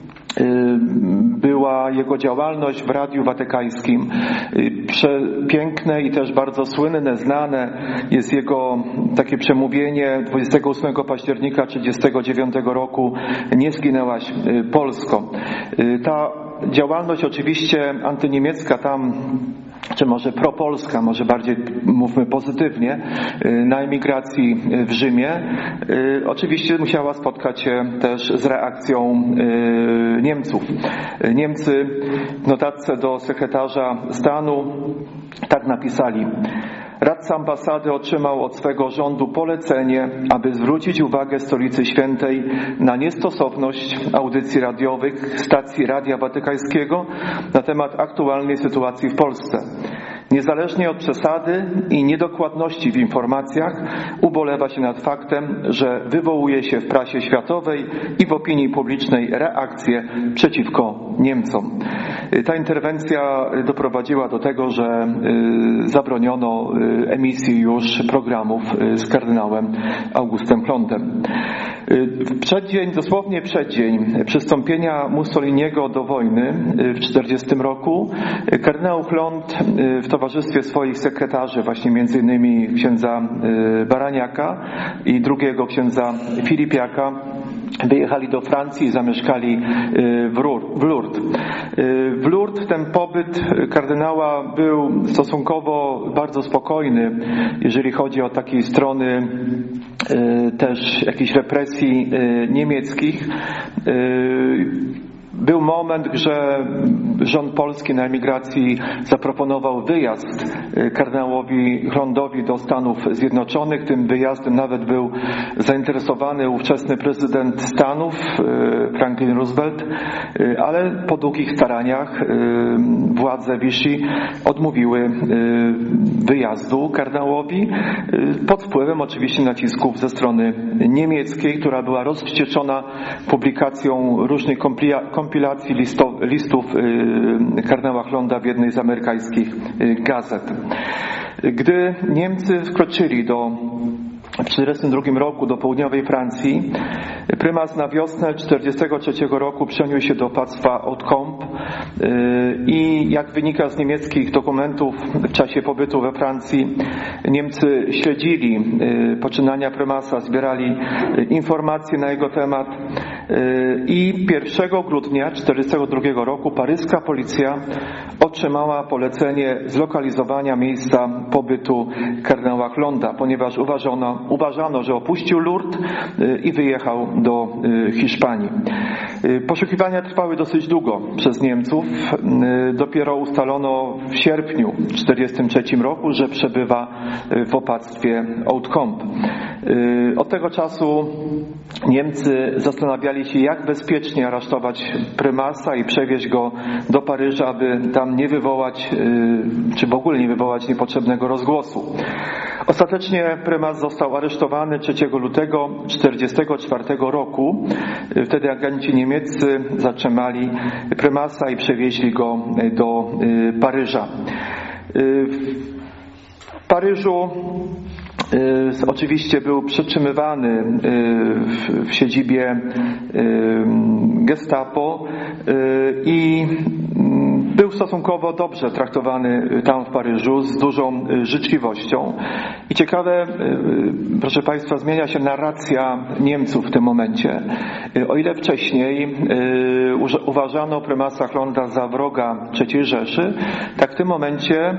była jego działalność w Radiu Watykańskim. Przepiękne i też bardzo słynne, znane jest jego takie przemówienie 28 października 1939 roku: nie zginęłaś Polsko. Ta działalność oczywiście antyniemiecka tam, czy może propolska, może bardziej mówmy pozytywnie, na emigracji w Rzymie, oczywiście musiała spotkać się też z reakcją Niemców. Niemcy w notatce do sekretarza stanu tak napisali: radca ambasady otrzymał od swego rządu polecenie, aby zwrócić uwagę Stolicy Świętej na niestosowność audycji radiowych stacji Radia Watykańskiego na temat aktualnej sytuacji w Polsce. Niezależnie od przesady i niedokładności w informacjach, ubolewa się nad faktem, że wywołuje się w prasie światowej i w opinii publicznej reakcje przeciwko Niemcom. Ta interwencja doprowadziła do tego, że zabroniono emisji już programów z kardynałem Augustem Chlądem. Dosłownie przeddzień przystąpienia Mussoliniego do wojny w 1940 roku kardynał Chląd w towarzystwie swoich sekretarzy, właśnie między innymi księdza Baraniaka i drugiego księdza Filipiaka, wyjechali do Francji i zamieszkali w Lourdes. W Lourdes ten pobyt kardynała był stosunkowo bardzo spokojny, jeżeli chodzi o takiej strony też jakichś represji niemieckich. Był moment, że rząd polski na emigracji zaproponował wyjazd kardynałowi Chlądowi do Stanów Zjednoczonych. Tym wyjazdem nawet był zainteresowany ówczesny prezydent Stanów Franklin Roosevelt, ale po długich staraniach władze Vichy odmówiły wyjazdu kardynałowi pod wpływem oczywiście nacisków ze strony niemieckiej, która była rozwścieczona publikacją różnych kompilacji listów kardynała Chląda w jednej z amerykańskich gazet. Gdy Niemcy wkroczyli do w 1942 roku do południowej Francji. Prymas na wiosnę 1943 roku przeniósł się do opactwa Hautecombe i jak wynika z niemieckich dokumentów, w czasie pobytu we Francji Niemcy śledzili poczynania prymasa, zbierali informacje na jego temat i 1 grudnia 1942 roku paryska policja otrzymała polecenie zlokalizowania miejsca pobytu kardynała Chlonda, ponieważ uważano, że opuścił Lourdes i wyjechał do Hiszpanii. Poszukiwania trwały dosyć długo przez Niemców. Dopiero ustalono w sierpniu 1943 roku, że przebywa w opactwie Hautecombe. Od tego czasu Niemcy zastanawiali się, jak bezpiecznie aresztować prymasa i przewieźć go do Paryża, aby tam nie wywołać, czy w ogóle nie wywołać niepotrzebnego rozgłosu. Ostatecznie prymas został aresztowany 3 lutego 1944 roku. Wtedy agenci niemieccy zatrzymali prymasa i przewieźli go do Paryża. W Paryżu oczywiście był przetrzymywany w siedzibie Gestapo i był stosunkowo dobrze traktowany tam w Paryżu, z dużą życzliwością. I ciekawe, proszę Państwa, zmienia się narracja Niemców w tym momencie. O ile wcześniej uważano prymasa Chlonda za wroga III Rzeszy, tak w tym momencie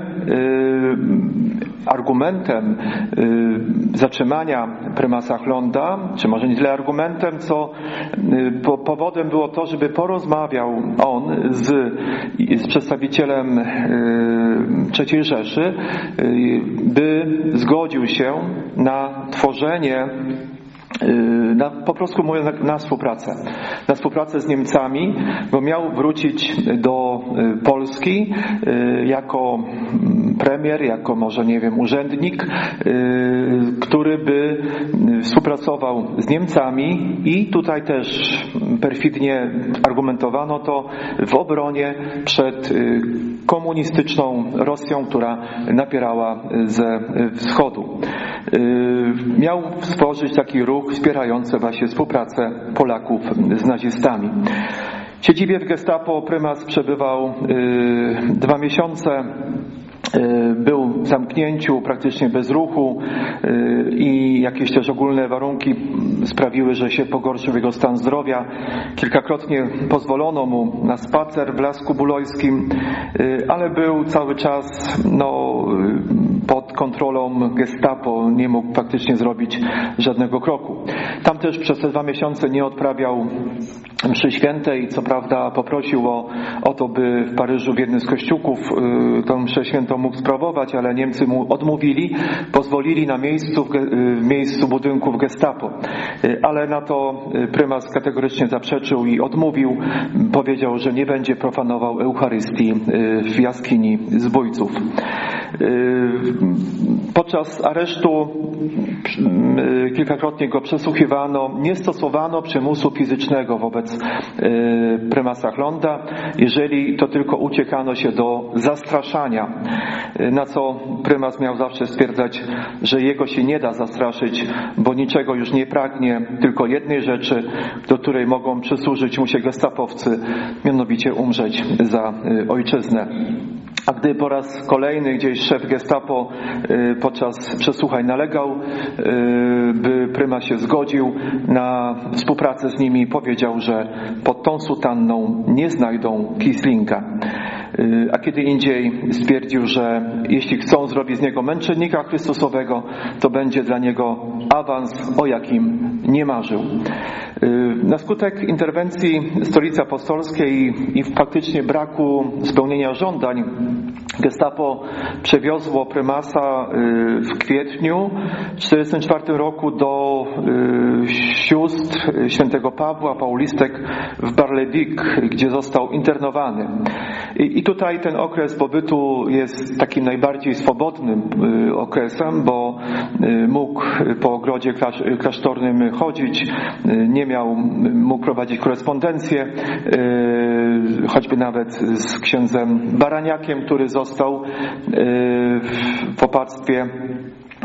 argumentem zatrzymania prymasa Chlonda, czy może nie tyle argumentem, co powodem było to, żeby porozmawiał on z przedstawicielem III Rzeszy, by zgodził się na tworzenie, po prostu mówię, na współpracę z Niemcami, bo miał wrócić do Polski jako premier, jako może nie wiem, urzędnik, który by współpracował z Niemcami i tutaj też perfidnie argumentowano to w obronie przed komunistyczną Rosją, która napierała ze wschodu. Miał stworzyć taki ruch wspierający właśnie współpracę Polaków z nazistami. W siedzibie w Gestapo prymas przebywał 2 miesiące. Był w zamknięciu, praktycznie bez ruchu i jakieś też ogólne warunki sprawiły, że się pogorszył jego stan zdrowia. Kilkakrotnie pozwolono mu na spacer w Lasku Bulojskim, ale był cały czas pod kontrolą Gestapo, nie mógł praktycznie zrobić żadnego kroku. Tam też przez te 2 miesiące nie odprawiał mszy świętej, co prawda poprosił o to, by w Paryżu w jednym z kościółków tę mszę świętą mógł sprawować, ale Niemcy mu odmówili, pozwolili na miejscu budynków Gestapo. Ale na to prymas kategorycznie zaprzeczył i odmówił. Powiedział, że nie będzie profanował Eucharystii w jaskini zbójców. Podczas aresztu kilkakrotnie go przesłuchiwano, nie stosowano przymusu fizycznego wobec prymasa Chlonda, jeżeli to tylko uciekano się do zastraszania, na co prymas miał zawsze stwierdzać, że jego się nie da zastraszyć, bo niczego już nie pragnie, tylko jednej rzeczy, do której mogą przysłużyć mu się gestapowcy, mianowicie umrzeć za ojczyznę. A gdy po raz kolejny gdzieś szef Gestapo podczas przesłuchań nalegał, by prymas się zgodził na współpracę z nimi, powiedział, że pod tą sutanną nie znajdą Kieslinga. A kiedy indziej stwierdził, że jeśli chcą zrobić z niego męczennika Chrystusowego, to będzie dla niego awans, o jakim nie marzył. Na skutek interwencji Stolicy Apostolskiej i faktycznie braku spełnienia żądań, Gestapo przewiozło prymasa w kwietniu 1944 roku do sióstr świętego Pawła, Paulistek w Bar-le-Duc, gdzie został internowany. I tutaj ten okres pobytu jest takim najbardziej swobodnym okresem, bo mógł po ogrodzie klasztornym chodzić, mógł prowadzić korespondencję, choćby nawet z księdzem Baraniakiem, który został w opactwie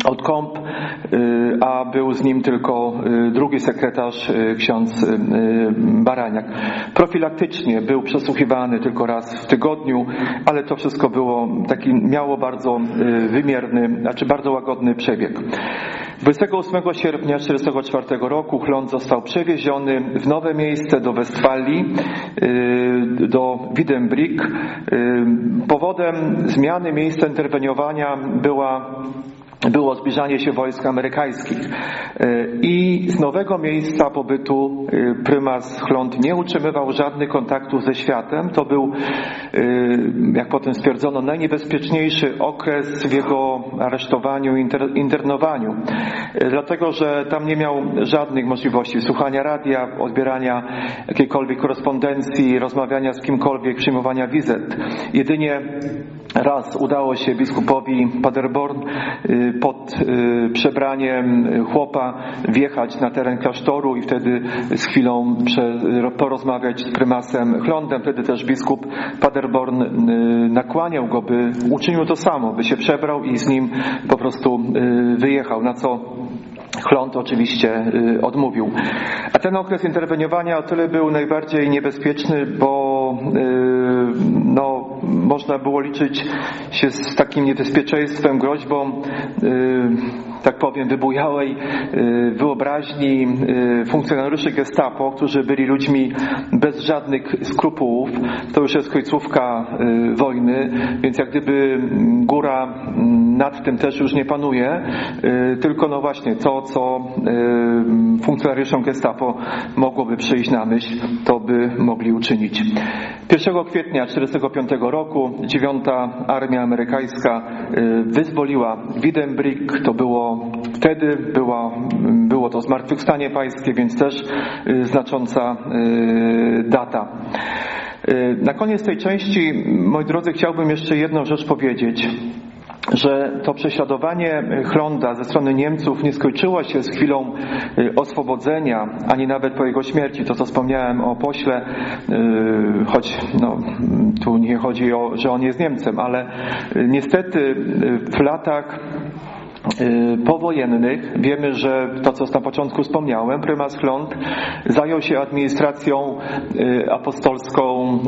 od KOMP, a był z nim tylko drugi sekretarz, ksiądz Baraniak. Profilaktycznie był przesłuchiwany tylko raz w tygodniu, ale to wszystko było miało bardzo wymierny, bardzo łagodny przebieg. 28 sierpnia 1944 roku Chląd został przewieziony w nowe miejsce do Westfalii, do Wiedenbrück. Powodem zmiany miejsca interweniowania było zbliżanie się wojsk amerykańskich i z nowego miejsca pobytu prymas Chląd nie utrzymywał żadnych kontaktów ze światem. To był, jak potem stwierdzono, najniebezpieczniejszy okres w jego aresztowaniu i internowaniu, dlatego że tam nie miał żadnych możliwości słuchania radia, odbierania jakiejkolwiek korespondencji, rozmawiania z kimkolwiek, przyjmowania wizyt. Jedynie raz udało się biskupowi Paderborn pod przebraniem chłopa wjechać na teren klasztoru i wtedy z chwilą porozmawiać z prymasem Chlądem. Wtedy też biskup Paderborn nakłaniał go, by uczynił to samo, by się przebrał i z nim po prostu wyjechał, na co Chląd oczywiście odmówił. A ten okres interweniowania o tyle był najbardziej niebezpieczny, bo można było liczyć się z takim niebezpieczeństwem, groźbą, tak powiem, wybujałej wyobraźni funkcjonariuszy Gestapo, którzy byli ludźmi bez żadnych skrupułów. To już jest końcówka wojny, więc jak gdyby góra nad tym też już nie panuje, tylko właśnie to, co funkcjonariuszom Gestapo mogłoby przyjść na myśl, to by mogli uczynić. 1 kwietnia 1945 roku 9. Armia Amerykańska wyzwoliła Wiedenbrück. To było to zmartwychwstanie pańskie, więc też znacząca data. Na koniec tej części, moi drodzy, chciałbym jeszcze jedną rzecz powiedzieć, że to prześladowanie Chląda ze strony Niemców nie skończyło się z chwilą oswobodzenia, ani nawet po jego śmierci. To, co wspomniałem o pośle, choć tu nie chodzi o, że on jest Niemcem, ale niestety w latach powojennych wiemy, że to, co na początku wspomniałem, prymas Chląd zajął się administracją apostolską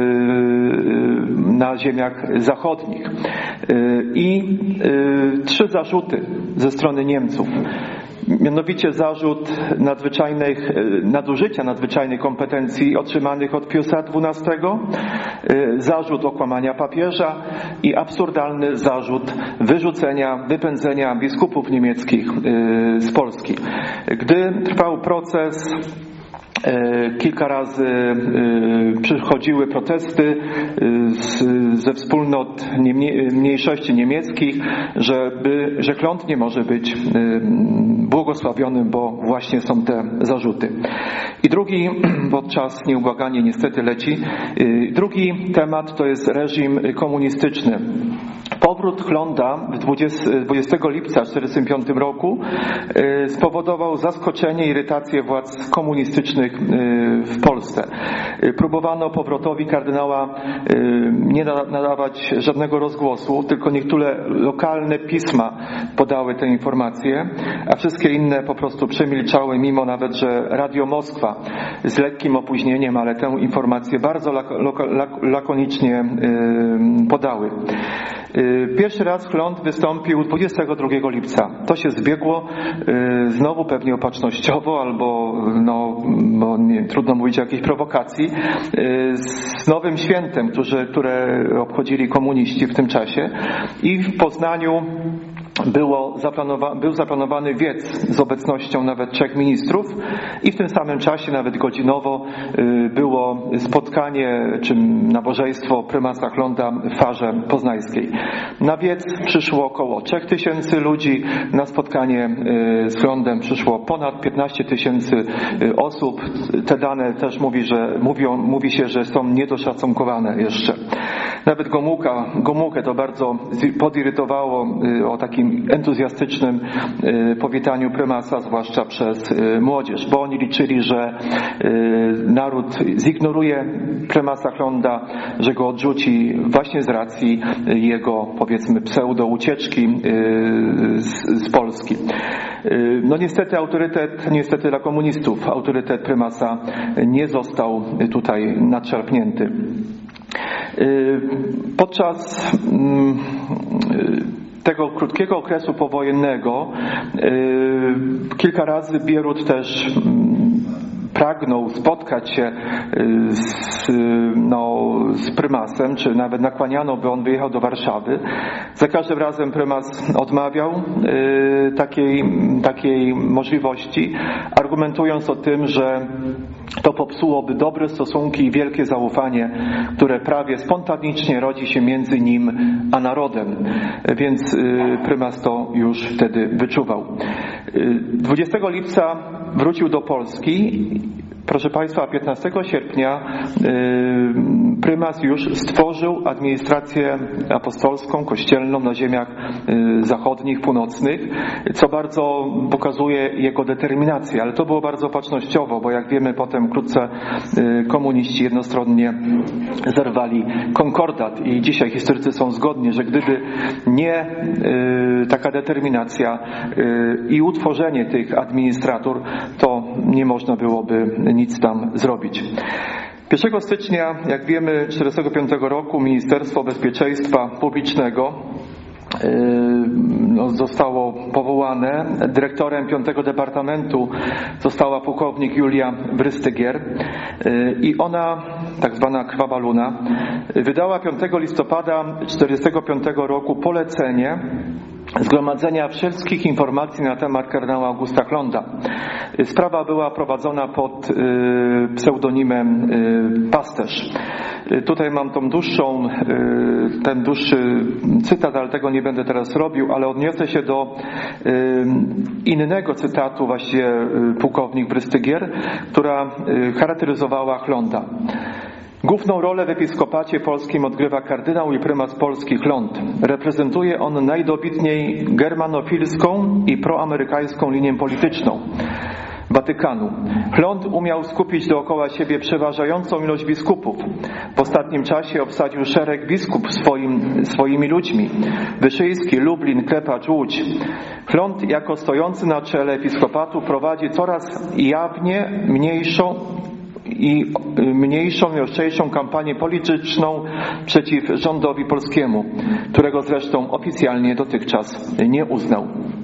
na ziemiach zachodnich i 3 zarzuty ze strony Niemców. Mianowicie zarzut nadużycia nadzwyczajnych kompetencji otrzymanych od Piusa XII, zarzut okłamania papieża i absurdalny zarzut wypędzenia biskupów niemieckich z Polski. Gdy trwał proces, kilka razy przychodziły protesty ze wspólnot mniejszości niemieckich, że Chląd nie może być błogosławionym, bo właśnie są te zarzuty. I drugi, bo czas nieubłaganie niestety leci, drugi temat to jest reżim komunistyczny. Powrót Chląda 20 lipca 1945 roku spowodował zaskoczenie i irytację władz komunistycznych w Polsce. Próbowano powrotowi kardynała nie nadawać żadnego rozgłosu, tylko niektóre lokalne pisma podały te informacje, a wszystkie inne po prostu przemilczały, mimo nawet, że Radio Moskwa z lekkim opóźnieniem, ale tę informację bardzo lakonicznie podały. Pierwszy raz Chląd wystąpił 22 lipca. To się zbiegło znowu pewnie opatrznościowo albo trudno mówić o jakiejś prowokacji z nowym świętem, które obchodzili komuniści w tym czasie, i w Poznaniu był zaplanowany wiec z obecnością nawet 3 ministrów i w tym samym czasie, nawet godzinowo, było spotkanie czy nabożeństwo prymasa Chląda w Farze Poznańskiej. Na wiec przyszło około 3000 ludzi, na spotkanie z Chlądem przyszło ponad 15 000 osób. Te dane też mówi się, że są niedoszacunkowane jeszcze. Nawet Gomułkę to bardzo podirytowało o takim entuzjastycznym powitaniu prymasa, zwłaszcza przez młodzież, bo oni liczyli, że naród zignoruje prymasa Chląda, że go odrzuci właśnie z racji jego, powiedzmy, pseudo-ucieczki z Polski. No niestety dla komunistów autorytet prymasa nie został tutaj nadszarpnięty. Podczas tego krótkiego okresu powojennego kilka razy Bierut też pragnął spotkać się z prymasem, czy nawet nakłaniano, by on wyjechał do Warszawy. Za każdym razem prymas odmawiał takiej możliwości, argumentując o tym, że to popsułoby dobre stosunki i wielkie zaufanie, które prawie spontanicznie rodzi się między nim a narodem. Więc prymas to już wtedy wyczuwał. 20 lipca wrócił do Polski. Proszę Państwa, 15 sierpnia prymas już stworzył administrację apostolską, kościelną na ziemiach zachodnich, północnych, co bardzo pokazuje jego determinację, ale to było bardzo opatrznościowo, bo jak wiemy potem wkrótce komuniści jednostronnie zerwali konkordat i dzisiaj historycy są zgodni, że gdyby nie taka determinacja i utworzenie tych administratur, to nie można byłoby nic tam zrobić. 1 stycznia, jak wiemy, 1945 roku Ministerstwo Bezpieczeństwa Publicznego zostało powołane. Dyrektorem 5 Departamentu została pułkownik Julia Wrystygier i ona, tak zwana Krwawa Luna, wydała 5 listopada 1945 roku polecenie zgromadzenia wszystkich informacji na temat kardynała Augusta Chląda. Sprawa była prowadzona pod pseudonimem Pasterz. Tutaj mam ten dłuższy cytat, ale tego nie będę teraz robił, ale odniosę się do innego cytatu właściwie pułkownik Wrystygier, która charakteryzowała Chląda. Główną rolę w episkopacie polskim odgrywa kardynał i prymas polski Chląd. Reprezentuje on najdobitniej germanofilską i proamerykańską linię polityczną Watykanu. Chląd umiał skupić dookoła siebie przeważającą ilość biskupów. W ostatnim czasie obsadził szereg biskupów swoimi ludźmi. Wyszyński, Lublin, Klepacz, Łódź. Chląd jako stojący na czele episkopatu prowadzi coraz jawnie mniejszą i ostrzejszą kampanię polityczną przeciw rządowi polskiemu, którego zresztą oficjalnie dotychczas nie uznał.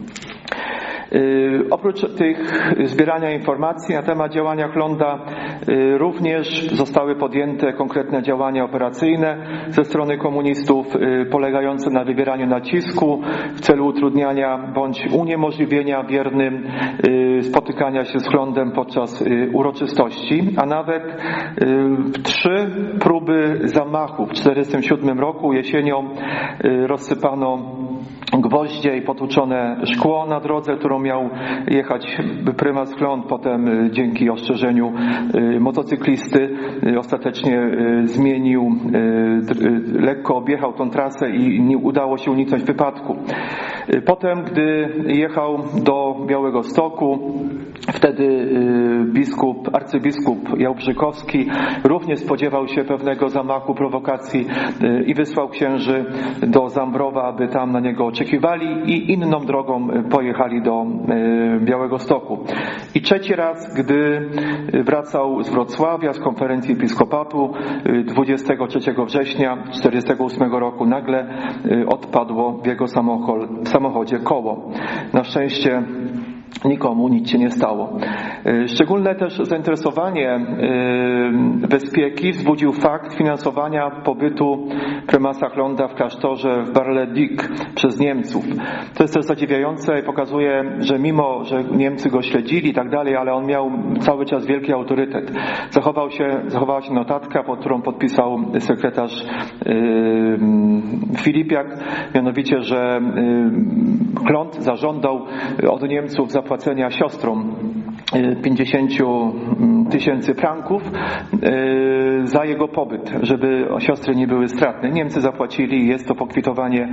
Oprócz tych zbierania informacji na temat działania Chląda również zostały podjęte konkretne działania operacyjne ze strony komunistów polegające na wywieraniu nacisku w celu utrudniania bądź uniemożliwienia wiernym spotykania się z Chlądem podczas uroczystości, a nawet 3 próby zamachu w 1947 roku jesienią rozsypano gwoździe i potłuczone szkło na drodze, którą miał jechać prymas Chląd. Potem dzięki ostrzeżeniu motocyklisty ostatecznie zmienił, lekko objechał tą trasę i nie udało się uniknąć wypadku. Potem, gdy jechał do Białegostoku, wtedy arcybiskup Jałbrzykowski również spodziewał się pewnego zamachu, prowokacji i wysłał księży do Zambrowa, aby tam na niego oczekiwali i inną drogą pojechali do Białegostoku. I 3. raz, gdy wracał z Wrocławia, z konferencji episkopatu 23 września 1948 roku, nagle odpadło w jego samochodzie koło. Na szczęście nikomu nic się nie stało. Szczególne też zainteresowanie bezpieki wzbudził fakt finansowania pobytu prymasa Chląda w klasztorze w Bar-le-Duc przez Niemców. To jest też zadziwiające i pokazuje, że mimo, że Niemcy go śledzili i tak dalej, ale on miał cały czas wielki autorytet. Zachowała się notatka, pod którą podpisał sekretarz Filipiak, mianowicie, że Chląd zażądał od Niemców zapłacenia siostrom 50 tysięcy franków za jego pobyt, żeby siostry nie były stratne. Niemcy zapłacili i jest to pokwitowanie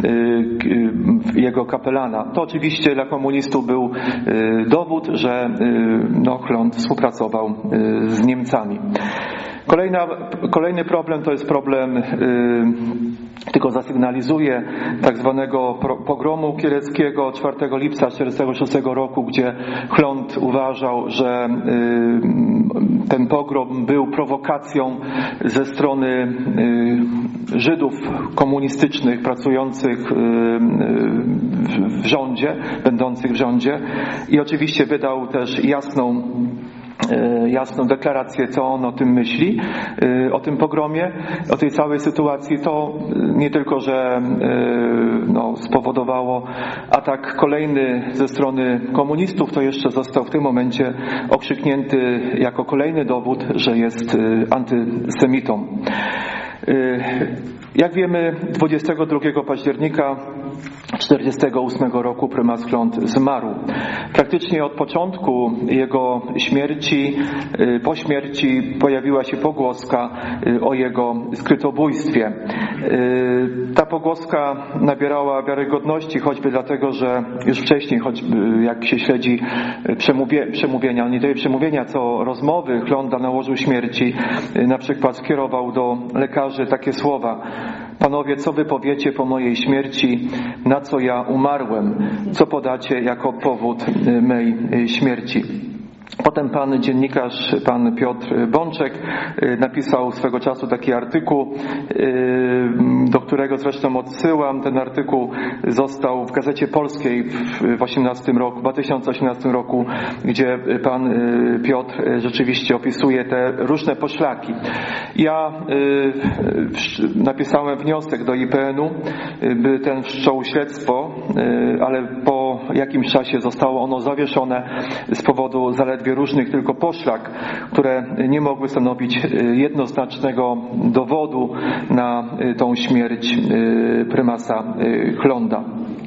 jego kapelana. To oczywiście dla komunistów był dowód, że Chląd współpracował z Niemcami. Kolejny problem to jest problem, tylko zasygnalizuję, tak zwanego pogromu kieleckiego 4 lipca 1946 roku, gdzie Chląd uważał, że ten pogrom był prowokacją ze strony Żydów komunistycznych pracujących w rządzie, będących w rządzie, i oczywiście wydał też jasną deklarację, co on o tym myśli, o tym pogromie, o tej całej sytuacji. To nie tylko, że spowodowało atak kolejny ze strony komunistów, to jeszcze został w tym momencie okrzyknięty jako kolejny dowód, że jest antysemitą. Jak wiemy, 22 października 1948 roku prymas Chląd zmarł. Praktycznie od początku jego śmierci, po śmierci pojawiła się pogłoska o jego skrytobójstwie. Ta pogłoska nabierała wiarygodności, choćby dlatego, że już wcześniej, jak się śledzi przemówienia, nie tyle przemówienia, co rozmowy Chląda na łożu śmierci, na przykład skierował do lekarzy takie słowa: panowie, co wy powiecie po mojej śmierci, na co ja umarłem? Co podacie jako powód mej śmierci? Potem pan dziennikarz, pan Piotr Bączek napisał swego czasu taki artykuł, do którego zresztą odsyłam. Ten artykuł został w Gazecie Polskiej w 2018 roku, gdzie pan Piotr rzeczywiście opisuje te różne poszlaki. Ja napisałem wniosek do IPN-u, by ten wszczął śledztwo, ale po jakimś czasie zostało ono zawieszone z powodu zaledwie różnych tylko poszlak, które nie mogły stanowić jednoznacznego dowodu na tą śmierć prymasa Chląda.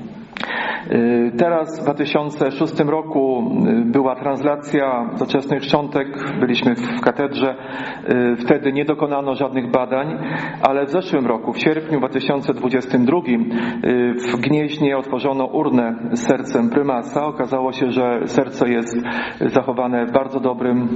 Teraz w 2006 roku była translacja doczesnych szczątek, byliśmy w katedrze, wtedy nie dokonano żadnych badań, ale w zeszłym roku, w sierpniu 2022 w Gnieźnie otworzono urnę z sercem prymasa. Okazało się, że serce jest zachowane w bardzo dobrym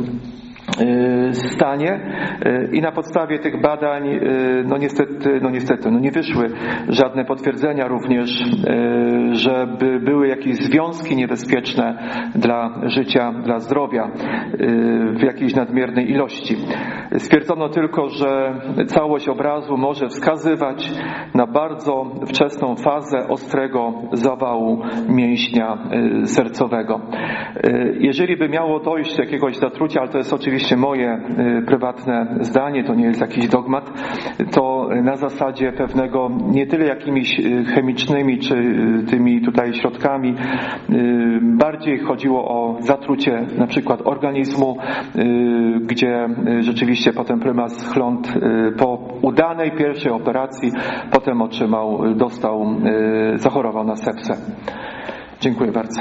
stanie i na podstawie tych badań niestety nie wyszły żadne potwierdzenia również, żeby były jakieś związki niebezpieczne dla życia, dla zdrowia w jakiejś nadmiernej ilości. Stwierdzono tylko, że całość obrazu może wskazywać na bardzo wczesną fazę ostrego zawału mięśnia sercowego. Jeżeli by miało dojść do jakiegoś zatrucia, ale to jest oczywiście moje prywatne zdanie, to nie jest jakiś dogmat, to na zasadzie pewnego nie tyle jakimiś chemicznymi czy tymi tutaj środkami, bardziej chodziło o zatrucie na przykład organizmu, gdzie rzeczywiście potem prymas Chląd po udanej pierwszej operacji potem zachorował na sepsę. Dziękuję bardzo.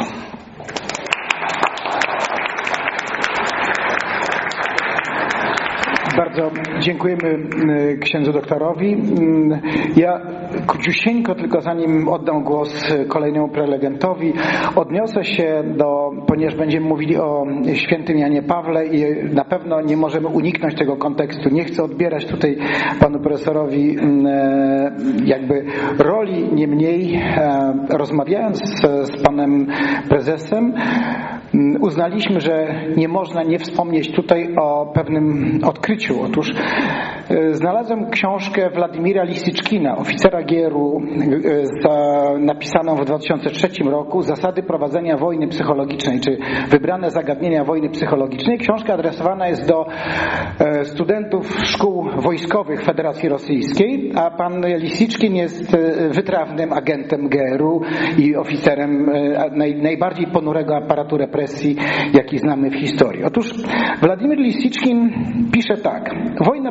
Bardzo dziękujemy księdzu doktorowi. Ja króciusieńko, tylko zanim oddam głos kolejnemu prelegentowi, odniosę się ponieważ będziemy mówili o świętym Janie Pawle i na pewno nie możemy uniknąć tego kontekstu. Nie chcę odbierać tutaj panu profesorowi jakby roli, niemniej rozmawiając z panem prezesem, uznaliśmy, że nie można nie wspomnieć tutaj o pewnym odkryciu. Otóż znalazłem książkę Władimira Lisyczkina, oficera GRU, napisaną w 2003 roku, Zasady prowadzenia wojny psychologicznej, czy wybrane zagadnienia wojny psychologicznej. Książka adresowana jest do studentów szkół wojskowych Federacji Rosyjskiej, a pan Lisyczkin jest wytrawnym agentem GRU i oficerem najbardziej ponurego aparatu represji, jaki znamy w historii. Otóż Władimir Lisyczkin pisze tak: wojna psychologiczna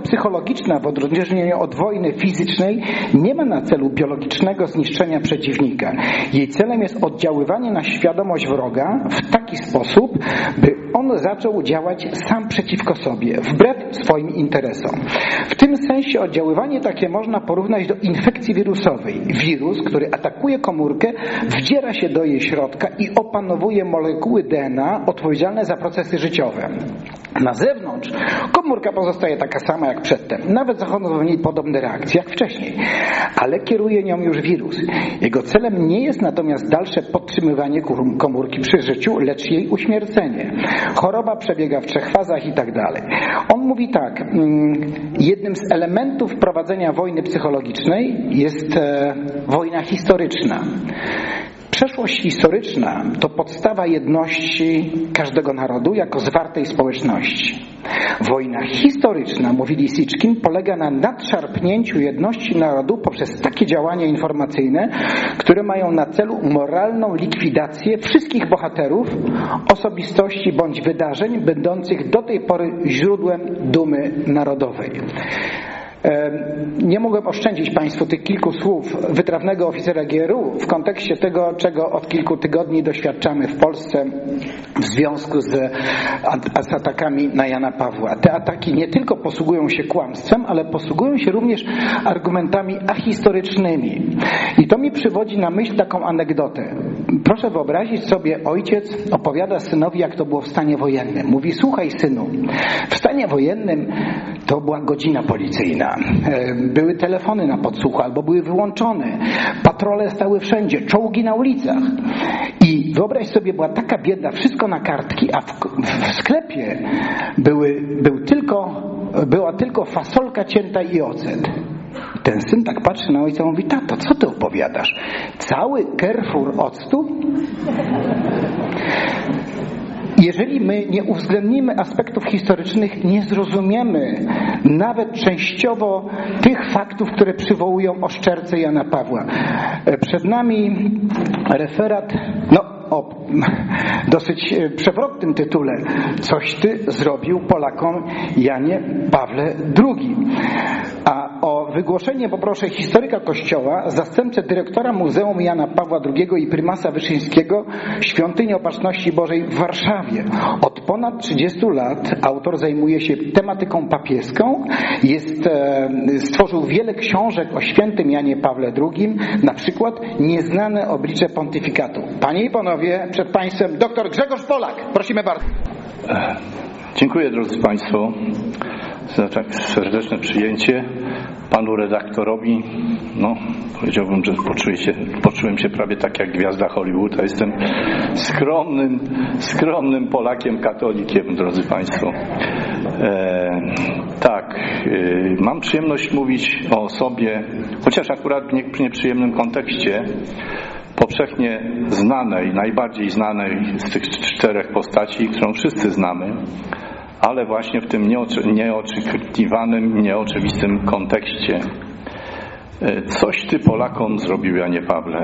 psychologiczna w odróżnieniu od wojny fizycznej nie ma na celu biologicznego zniszczenia przeciwnika. Jej celem jest oddziaływanie na świadomość wroga w taki sposób, by on zaczął działać sam przeciwko sobie, wbrew swoim interesom. W tym sensie oddziaływanie takie można porównać do infekcji wirusowej. Wirus, który atakuje komórkę, wdziera się do jej środka i opanowuje molekuły DNA odpowiedzialne za procesy życiowe. Na zewnątrz komórka pozostaje taka sama jak przedtem. Nawet zachodzą w niej podobne reakcje jak wcześniej. Ale kieruje nią już wirus. Jego celem nie jest natomiast dalsze podtrzymywanie komórki przy życiu, lecz jej uśmiercenie. Choroba przebiega w 3 fazach i tak dalej. On mówi tak, jednym z elementów prowadzenia wojny psychologicznej jest wojna historyczna. Przeszłość historyczna to podstawa jedności każdego narodu jako zwartej społeczności. Wojna historyczna, mówili Sitchkin, polega na nadszarpnięciu jedności narodu poprzez takie działania informacyjne, które mają na celu moralną likwidację wszystkich bohaterów, osobistości bądź wydarzeń będących do tej pory źródłem dumy narodowej. Nie mogłem oszczędzić Państwu tych kilku słów wytrawnego oficera GRU w kontekście tego, czego od kilku tygodni doświadczamy w Polsce w związku z atakami na Jana Pawła. Te ataki nie tylko posługują się kłamstwem, ale posługują się również argumentami ahistorycznymi. I to mi przywodzi na myśl taką anegdotę. Proszę wyobrazić sobie, ojciec opowiada synowi, jak to było w stanie wojennym. Mówi, słuchaj synu, w stanie wojennym to była godzina policyjna. Były telefony na podsłuchu albo były wyłączone. Patrole stały wszędzie, czołgi na ulicach. I wyobraź sobie, była taka bieda, wszystko na kartki, a w sklepie była tylko fasolka cięta i ocet. Ten syn tak patrzy na ojca i mówi, tato, co ty opowiadasz? Cały Carrefour octu? Jeżeli my nie uwzględnimy aspektów historycznych, nie zrozumiemy nawet częściowo tych faktów, które przywołują oszczerce Jana Pawła. Przed nami referat, o dosyć przewrotnym tytule. Coś ty zrobił Polakom, Janie Pawle II. A o wygłoszenie poproszę historyka Kościoła, zastępcę dyrektora Muzeum Jana Pawła II i prymasa Wyszyńskiego Świątyni Opatrzności Bożej w Warszawie. Od ponad 30 lat autor zajmuje się tematyką papieską, stworzył wiele książek o świętym Janie Pawle II, na przykład Nieznane oblicze pontyfikatu. Panie i panowie, przed państwem dr Grzegorz Polak. Prosimy bardzo. Dziękuję, drodzy państwo, za tak serdeczne przyjęcie. Panu redaktorowi, powiedziałbym, że poczułem się prawie tak jak gwiazda Hollywooda. Jestem skromnym Polakiem, katolikiem, drodzy państwo. Mam przyjemność mówić o osobie, chociaż akurat w nieprzyjemnym kontekście, powszechnie znanej, najbardziej znanej z tych 4 postaci, którą wszyscy znamy, ale właśnie w tym nieoczekiwanym, nieoczywistym kontekście. Coś ty Polakom zrobił, Janie Pawle.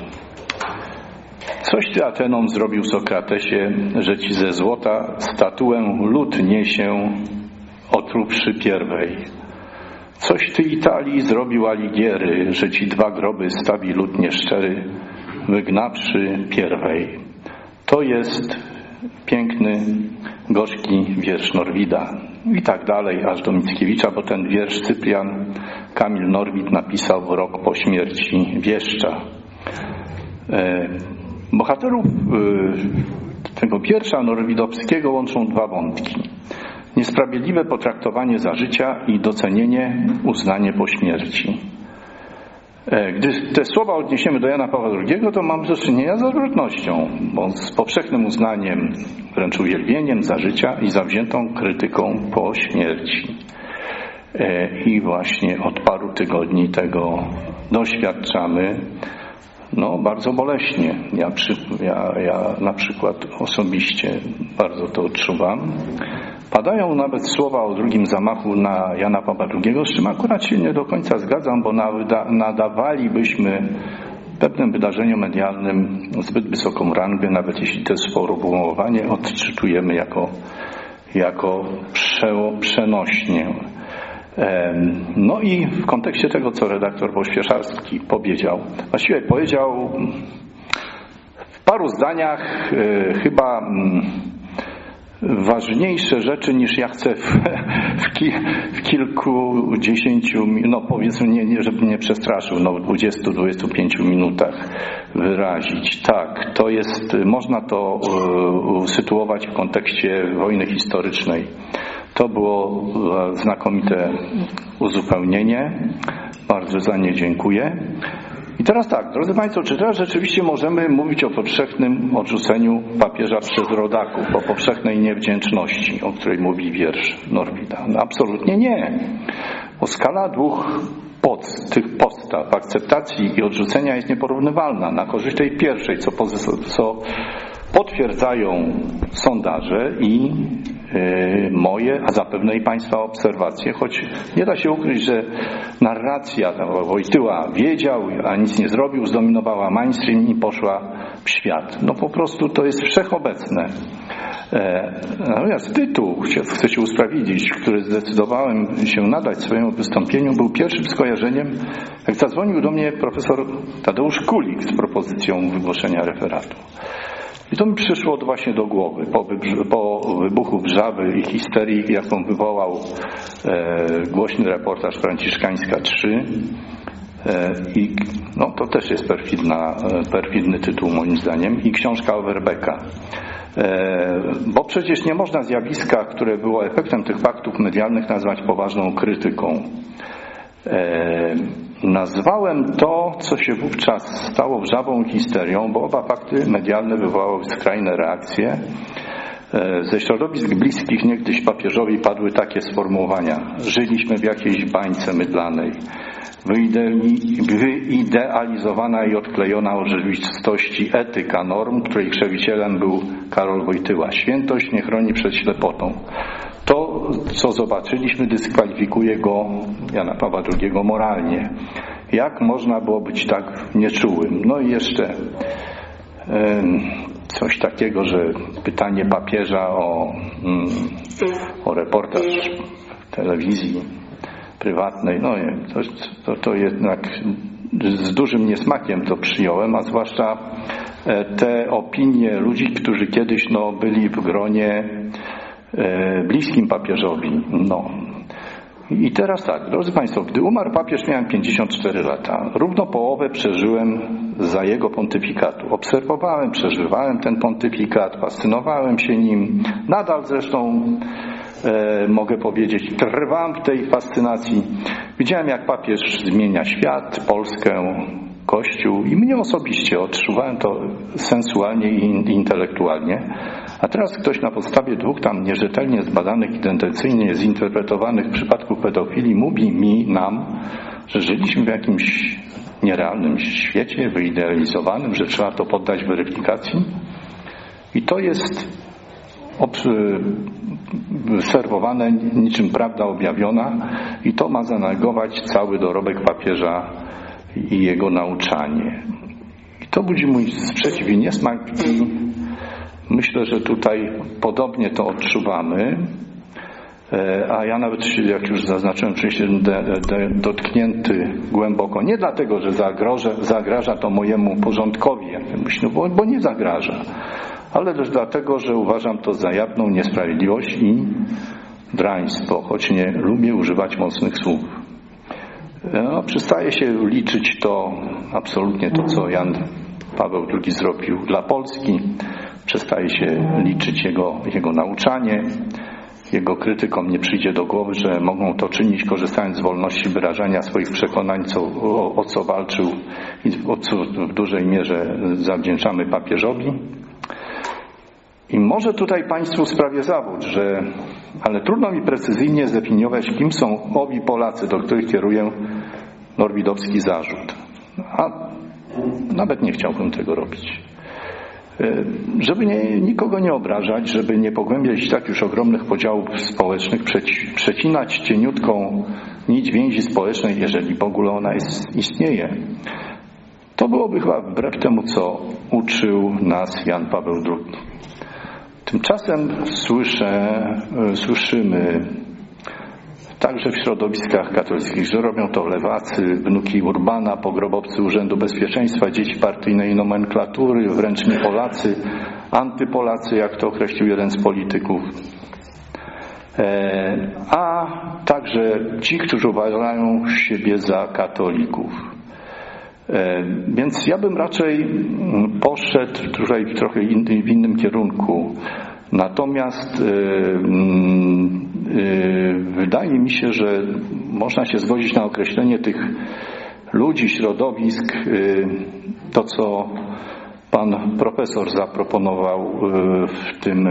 Coś ty Atenom zrobił, Sokratesie, że ci ze złota statuę lud niesie, otrupszy pierwej. Coś ty Italii zrobił, Aligiery, że ci 2 groby stawi lud nieszczery, wygnawszy pierwej. To jest piękny, gorzki wiersz Norwida i tak dalej, aż do Mickiewicza, bo ten wiersz Cyprian Kamil Norwid napisał w rok po śmierci wieszcza. Bohaterów tego wiersza norwidowskiego łączą 2 wątki. Niesprawiedliwe potraktowanie za życia i docenienie, uznanie po śmierci. Gdy te słowa odniesiemy do Jana Pawła II, to mamy do czynienia z odwrotnością, bo z powszechnym uznaniem, wręcz uwielbieniem za życia i zawziętą krytyką po śmierci. I właśnie od paru tygodni tego doświadczamy, bardzo boleśnie. Ja na przykład osobiście bardzo to odczuwam. Padają nawet słowa o drugim zamachu na Jana Pawła II, z czym akurat się nie do końca zgadzam, bo nadawalibyśmy pewnym wydarzeniom medialnym zbyt wysoką rangę, nawet jeśli to sformułowanie odczytujemy jako przenośnie. No i w kontekście tego, co redaktor Pośpieszalski powiedział, właściwie powiedział w paru zdaniach chyba ważniejsze rzeczy niż ja chcę w kilkudziesięciu, no powiedzmy, nie żeby nie przestraszył, 20-25 minutach wyrazić. Tak, to jest, można to usytuować w kontekście wojny historycznej. To było znakomite uzupełnienie. Bardzo za nie dziękuję. I teraz tak, drodzy Państwo, czy teraz rzeczywiście możemy mówić o powszechnym odrzuceniu papieża przez rodaków, o powszechnej niewdzięczności, o której mówi wiersz Norwida? No, absolutnie nie. Bo skala tych podstaw akceptacji i odrzucenia jest nieporównywalna. Na korzyść tej pierwszej, co potwierdzają sondaże i moje, a zapewne i Państwa obserwacje, choć nie da się ukryć, że narracja Wojtyła wiedział, a nic nie zrobił, zdominowała mainstream i poszła w świat. No po prostu to jest wszechobecne. Natomiast tytuł, chcę się usprawiedliwić, który zdecydowałem się nadać swojemu wystąpieniu, był pierwszym skojarzeniem, jak zadzwonił do mnie profesor Tadeusz Kulik z propozycją wygłoszenia referatu. I to mi przyszło właśnie do głowy po wybuchu wrzawy i histerii, jaką wywołał głośny reportaż Franciszkańska 3. I no, to też jest perfidny tytuł moim zdaniem, i książka Overbecka. Bo przecież nie można zjawiska, które było efektem tych faktów medialnych, nazwać poważną krytyką. Nazwałem to, co się wówczas stało, wrzawą i histerią, bo oba fakty medialne wywołały skrajne reakcje. Ze środowisk bliskich niegdyś papieżowi padły takie sformułowania: żyliśmy w jakiejś bańce mydlanej, wyidealizowana i odklejona od rzeczywistości etyka norm, której krzewicielem był Karol Wojtyła. Świętość nie chroni przed ślepotą. To, co zobaczyliśmy, dyskwalifikuje go, Jana Pawła II, moralnie. Jak można było być tak nieczułym? No i jeszcze coś takiego, że pytanie papieża o reportaż w telewizji prywatnej, no nie, to jednak z dużym niesmakiem to przyjąłem, a zwłaszcza te opinie ludzi, którzy kiedyś byli w gronie bliskim papieżowi. No. I teraz tak, drodzy Państwo, gdy umarł papież, miałem 54 lata. Równo połowę przeżyłem za jego pontyfikatu. Obserwowałem, przeżywałem ten pontyfikat, fascynowałem się nim. Nadal zresztą mogę powiedzieć, trwam w tej fascynacji. Widziałem, jak papież zmienia świat, Polskę, Kościół i mnie osobiście. Odczuwałem to sensualnie i intelektualnie. A teraz ktoś na podstawie dwóch tam nierzetelnie zbadanych i tendencyjnie zinterpretowanych przypadków pedofilii mówi nam, że żyliśmy w jakimś nierealnym świecie, wyidealizowanym, że trzeba to poddać weryfikacji. I to jest serwowane niczym prawda objawiona i to ma zanegować cały dorobek papieża i jego nauczanie. I to budzi mój sprzeciw i niesmak i myślę, że tutaj podobnie to odczuwamy, a ja nawet, jak już zaznaczyłem, czuję się dotknięty głęboko. Nie dlatego, że zagraża to mojemu porządkowi, bo nie zagraża, ale też dlatego, że uważam to za jawną niesprawiedliwość i draństwo, choć nie lubię używać mocnych słów. Przestaje się liczyć to absolutnie to, co Jan Paweł II zrobił dla Polski. Przestaje się liczyć jego nauczanie. Jego krytykom nie przyjdzie do głowy, że mogą to czynić, korzystając z wolności wyrażania swoich przekonań, o co walczył i o co w dużej mierze zawdzięczamy papieżowi. I może tutaj Państwu sprawię zawód, ale trudno mi precyzyjnie zdefiniować, kim są owi Polacy, do których kieruję norwidowski zarzut. A nawet nie chciałbym tego robić. Żeby nikogo nie obrażać, żeby nie pogłębiać tak już ogromnych podziałów społecznych, przecinać cieniutką nić więzi społecznej, jeżeli w ogóle ona istnieje. To byłoby chyba wbrew temu, co uczył nas Jan Paweł II. Tymczasem słyszymy także w środowiskach katolickich, że robią to lewacy, wnuki Urbana, pogrobowcy Urzędu Bezpieczeństwa, dzieci partyjnej nomenklatury, wręcz nie Polacy, antypolacy, jak to określił jeden z polityków, a także ci, którzy uważają siebie za katolików. Więc ja bym raczej poszedł tutaj trochę w innym kierunku. Natomiast wydaje mi się, że można się zgodzić na określenie tych ludzi, środowisk, to co pan profesor zaproponował w tym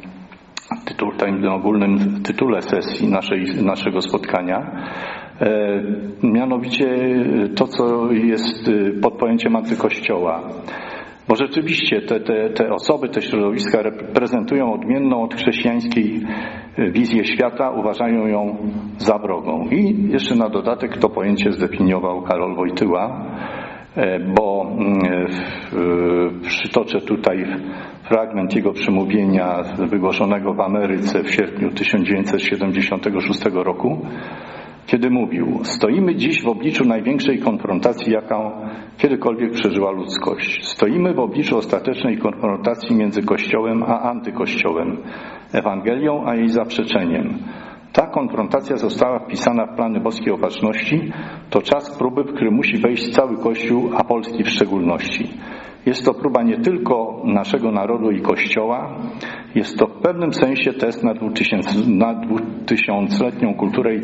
ogólnym tytule sesji naszego spotkania. Mianowicie to, co jest pod pojęciem antykościoła. Bo rzeczywiście te osoby, te środowiska reprezentują odmienną od chrześcijańskiej wizję świata, uważają ją za wrogą. I jeszcze na dodatek to pojęcie zdefiniował Karol Wojtyła, bo przytoczę tutaj fragment jego przemówienia wygłoszonego w Ameryce w sierpniu 1976 roku, kiedy mówił: stoimy dziś w obliczu największej konfrontacji, jaką kiedykolwiek przeżyła ludzkość. Stoimy w obliczu ostatecznej konfrontacji między Kościołem a antykościołem, Ewangelią a jej zaprzeczeniem. Ta konfrontacja została wpisana w plany boskiej opatrzności. To czas próby, w który musi wejść cały Kościół, a polski w szczególności. Jest to próba nie tylko naszego narodu i Kościoła, jest to w pewnym sensie test na dwutysiącletnią kulturę i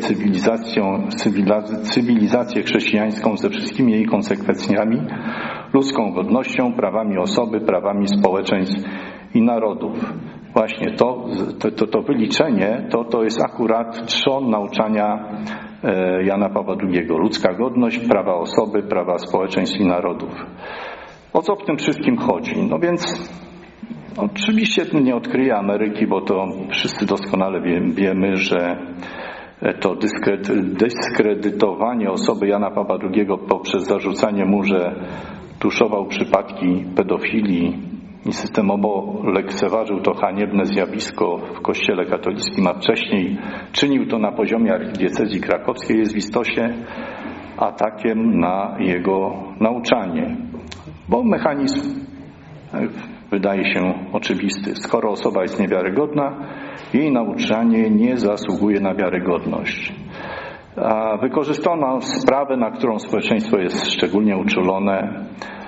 cywilizację chrześcijańską ze wszystkimi jej konsekwencjami, ludzką godnością, prawami osoby, prawami społeczeństw i narodów. Właśnie to wyliczenie to jest akurat trzon nauczania Jana Pawła II. Ludzka godność, prawa osoby, prawa społeczeństw i narodów. O co w tym wszystkim chodzi? No więc oczywiście nie odkryję Ameryki, bo to wszyscy doskonale wiemy, że to dyskredytowanie osoby Jana Pawła II poprzez zarzucanie mu, że tuszował przypadki pedofilii i systemowo lekceważył to haniebne zjawisko w Kościele katolickim, a wcześniej czynił to na poziomie archidiecezji krakowskiej, jest w istocie atakiem na jego nauczanie. Bo mechanizm wydaje się oczywisty. Skoro osoba jest niewiarygodna, jej nauczanie nie zasługuje na wiarygodność. A wykorzystano sprawę, na którą społeczeństwo jest szczególnie uczulone.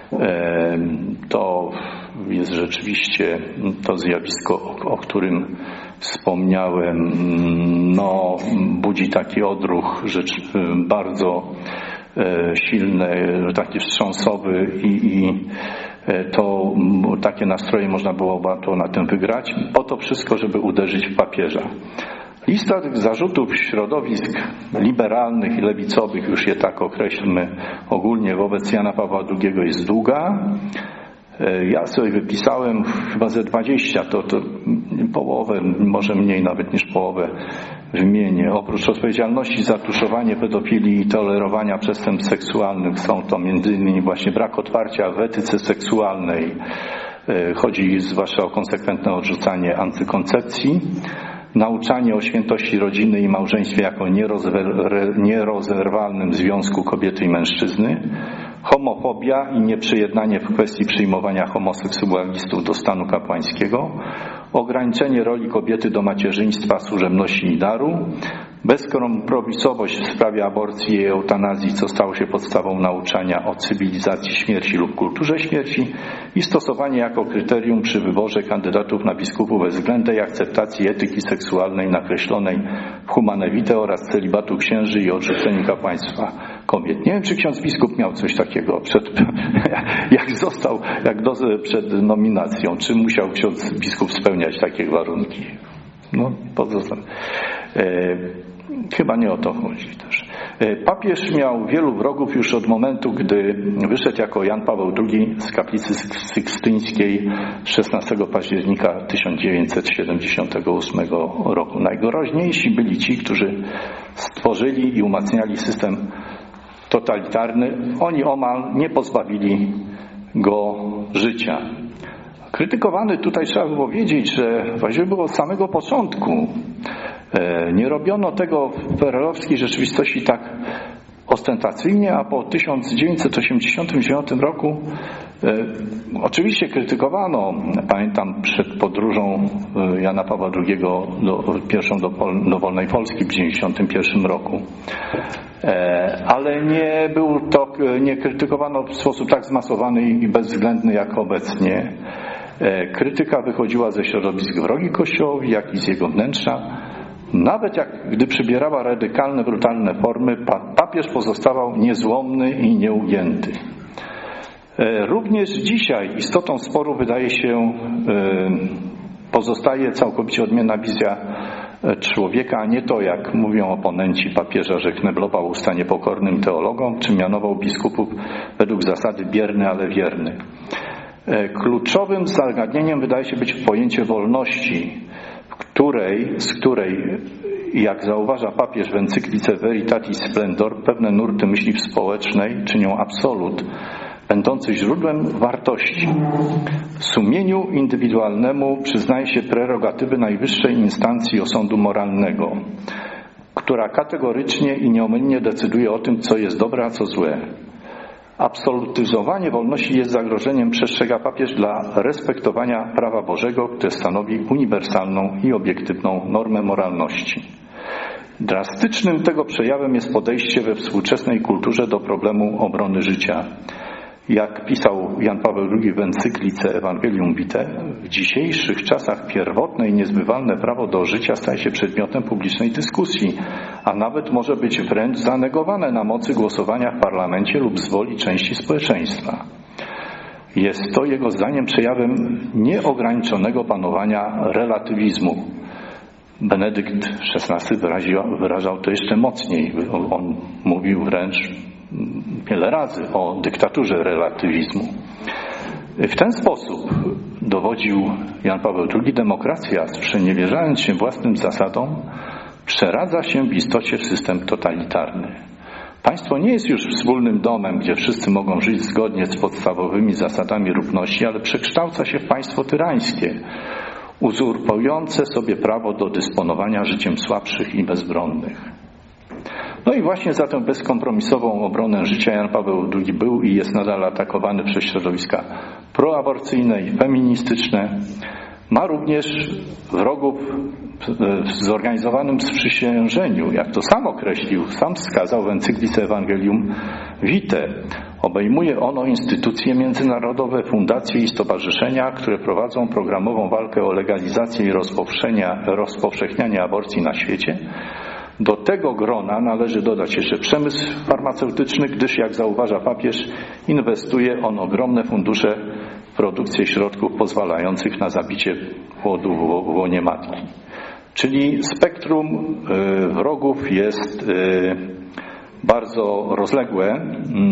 To jest rzeczywiście to zjawisko, o którym wspomniałem, budzi taki odruch bardzo silny, taki wstrząsowy i to takie nastroje można było łatwo na tym wygrać. Po to wszystko, żeby uderzyć w papieża. Lista tych zarzutów środowisk liberalnych i lewicowych, już je tak określmy ogólnie, wobec Jana Pawła II jest długa. Ja sobie wypisałem chyba ze 20, to połowę, może mniej nawet niż połowę wymienię. Oprócz odpowiedzialności za tuszowanie pedofilii i tolerowania przestępstw seksualnych są to m.in. właśnie brak otwarcia w etyce seksualnej. Chodzi zwłaszcza o konsekwentne odrzucanie antykoncepcji, nauczanie o świętości rodziny i małżeństwie jako nierozerwalnym związku kobiety i mężczyzny, homofobia i nieprzyjednanie w kwestii przyjmowania homoseksualistów do stanu kapłańskiego, ograniczenie roli kobiety do macierzyństwa, służebności i daru, bezkompromisowość w sprawie aborcji i eutanazji, co stało się podstawą nauczania o cywilizacji śmierci lub kulturze śmierci i stosowanie jako kryterium przy wyborze kandydatów na biskupów bezwzględnej akceptacji etyki seksualnej nakreślonej w Humane Vitae oraz celibatu księży i odrzuceniu kapłaństwa kobiet. Nie wiem, czy ksiądz biskup miał coś takiego przed nominacją, czy musiał ksiądz biskup spełniać takie warunki. Chyba nie o to chodzi też. Papież miał wielu wrogów już od momentu, gdy wyszedł jako Jan Paweł II z kaplicy sykstyńskiej 16 października 1978 roku. Najgroźniejsi byli ci, którzy stworzyli i umacniali system totalitarny. Oni omal nie pozbawili go życia. Krytykowany tutaj trzeba było wiedzieć, że właściwie było od samego początku Nie robiono tego w PRL-owskiej rzeczywistości tak ostentacyjnie, a po 1989 roku oczywiście krytykowano, pamiętam przed podróżą Jana Pawła II pierwszą do wolnej Polski w 1991 roku, ale nie krytykowano w sposób tak zmasowany i bezwzględny jak obecnie. Krytyka wychodziła ze środowisk wrogich Kościołowi, jak i z jego wnętrza. Nawet gdy przybierała radykalne, brutalne formy, papież pozostawał niezłomny i nieugięty. Również dzisiaj istotą sporu wydaje się pozostaje całkowicie odmienna wizja człowieka, a nie to, jak mówią oponenci papieża, że kneblował usta niepokornym teologom, czy mianował biskupów według zasady bierny, ale wierny. Kluczowym zagadnieniem wydaje się być pojęcie wolności, z której, jak zauważa papież w encyklice Veritatis Splendor, pewne nurty myśli społecznej czynią absolut, będący źródłem wartości. W sumieniu indywidualnemu przyznaje się prerogatywy najwyższej instancji osądu moralnego, która kategorycznie i nieomylnie decyduje o tym, co jest dobre, a co złe. Absolutyzowanie wolności jest zagrożeniem, przestrzega papież, dla respektowania prawa Bożego, które stanowi uniwersalną i obiektywną normę moralności. Drastycznym tego przejawem jest podejście we współczesnej kulturze do problemu obrony życia. Jak pisał Jan Paweł II w encyklice Evangelium Vitae, w dzisiejszych czasach pierwotne i niezbywalne prawo do życia staje się przedmiotem publicznej dyskusji, a nawet może być wręcz zanegowane na mocy głosowania w parlamencie lub z woli części społeczeństwa. Jest to jego zdaniem przejawem nieograniczonego panowania relatywizmu. Benedykt XVI wyrażał to jeszcze mocniej. On mówił wręcz wiele razy o dyktaturze relatywizmu. W ten sposób, dowodził Jan Paweł II, demokracja, sprzeniewierzając się własnym zasadom, przeradza się w istocie w system totalitarny. Państwo nie jest już wspólnym domem, gdzie wszyscy mogą żyć zgodnie z podstawowymi zasadami równości, ale przekształca się w państwo tyrańskie, uzurpujące sobie prawo do dysponowania życiem słabszych i bezbronnych. No i właśnie za tę bezkompromisową obronę życia Jan Paweł II był i jest nadal atakowany przez środowiska proaborcyjne i feministyczne. Ma również wrogów w zorganizowanym sprzysiężeniu, jak to sam określił, sam wskazał w encyklice Evangelium Vitae. Obejmuje ono instytucje międzynarodowe, fundacje i stowarzyszenia, które prowadzą programową walkę o legalizację i rozpowszechnianie aborcji na świecie. Do tego grona należy dodać jeszcze przemysł farmaceutyczny, gdyż, jak zauważa papież, inwestuje on ogromne fundusze w produkcję środków pozwalających na zabicie płodu w łonie matki. Czyli spektrum wrogów jest bardzo rozległe,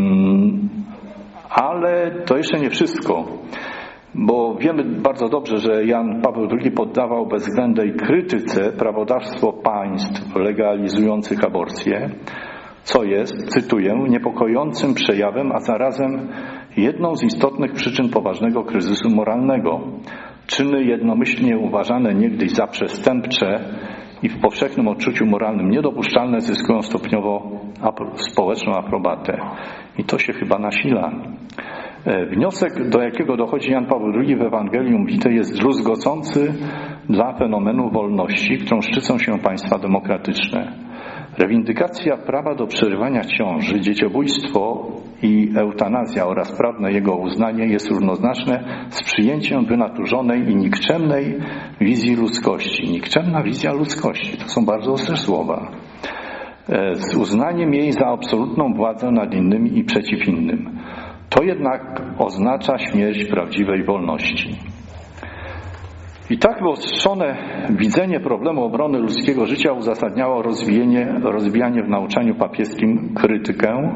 ale to jeszcze nie wszystko. Bo wiemy bardzo dobrze, że Jan Paweł II poddawał bezwzględnej krytyce prawodawstwo państw legalizujących aborcję, co jest, cytuję, niepokojącym przejawem, a zarazem jedną z istotnych przyczyn poważnego kryzysu moralnego. Czyny jednomyślnie uważane niegdyś za przestępcze i w powszechnym odczuciu moralnym niedopuszczalne zyskują stopniowo społeczną aprobatę. I to się chyba nasila. Wniosek, do jakiego dochodzi Jan Paweł II w Evangelium Vitae, jest druzgocący dla fenomenu wolności, którą szczycą się państwa demokratyczne. Rewindykacja prawa do przerywania ciąży, dzieciobójstwo i eutanazja oraz prawne jego uznanie jest równoznaczne z przyjęciem wynaturzonej i nikczemnej wizji ludzkości. Nikczemna wizja ludzkości, to są bardzo ostre słowa. Z uznaniem jej za absolutną władzę nad innymi i przeciw innym. To jednak oznacza śmierć prawdziwej wolności. I tak wyostrzone widzenie problemu obrony ludzkiego życia uzasadniało rozwijanie w nauczaniu papieskim krytykę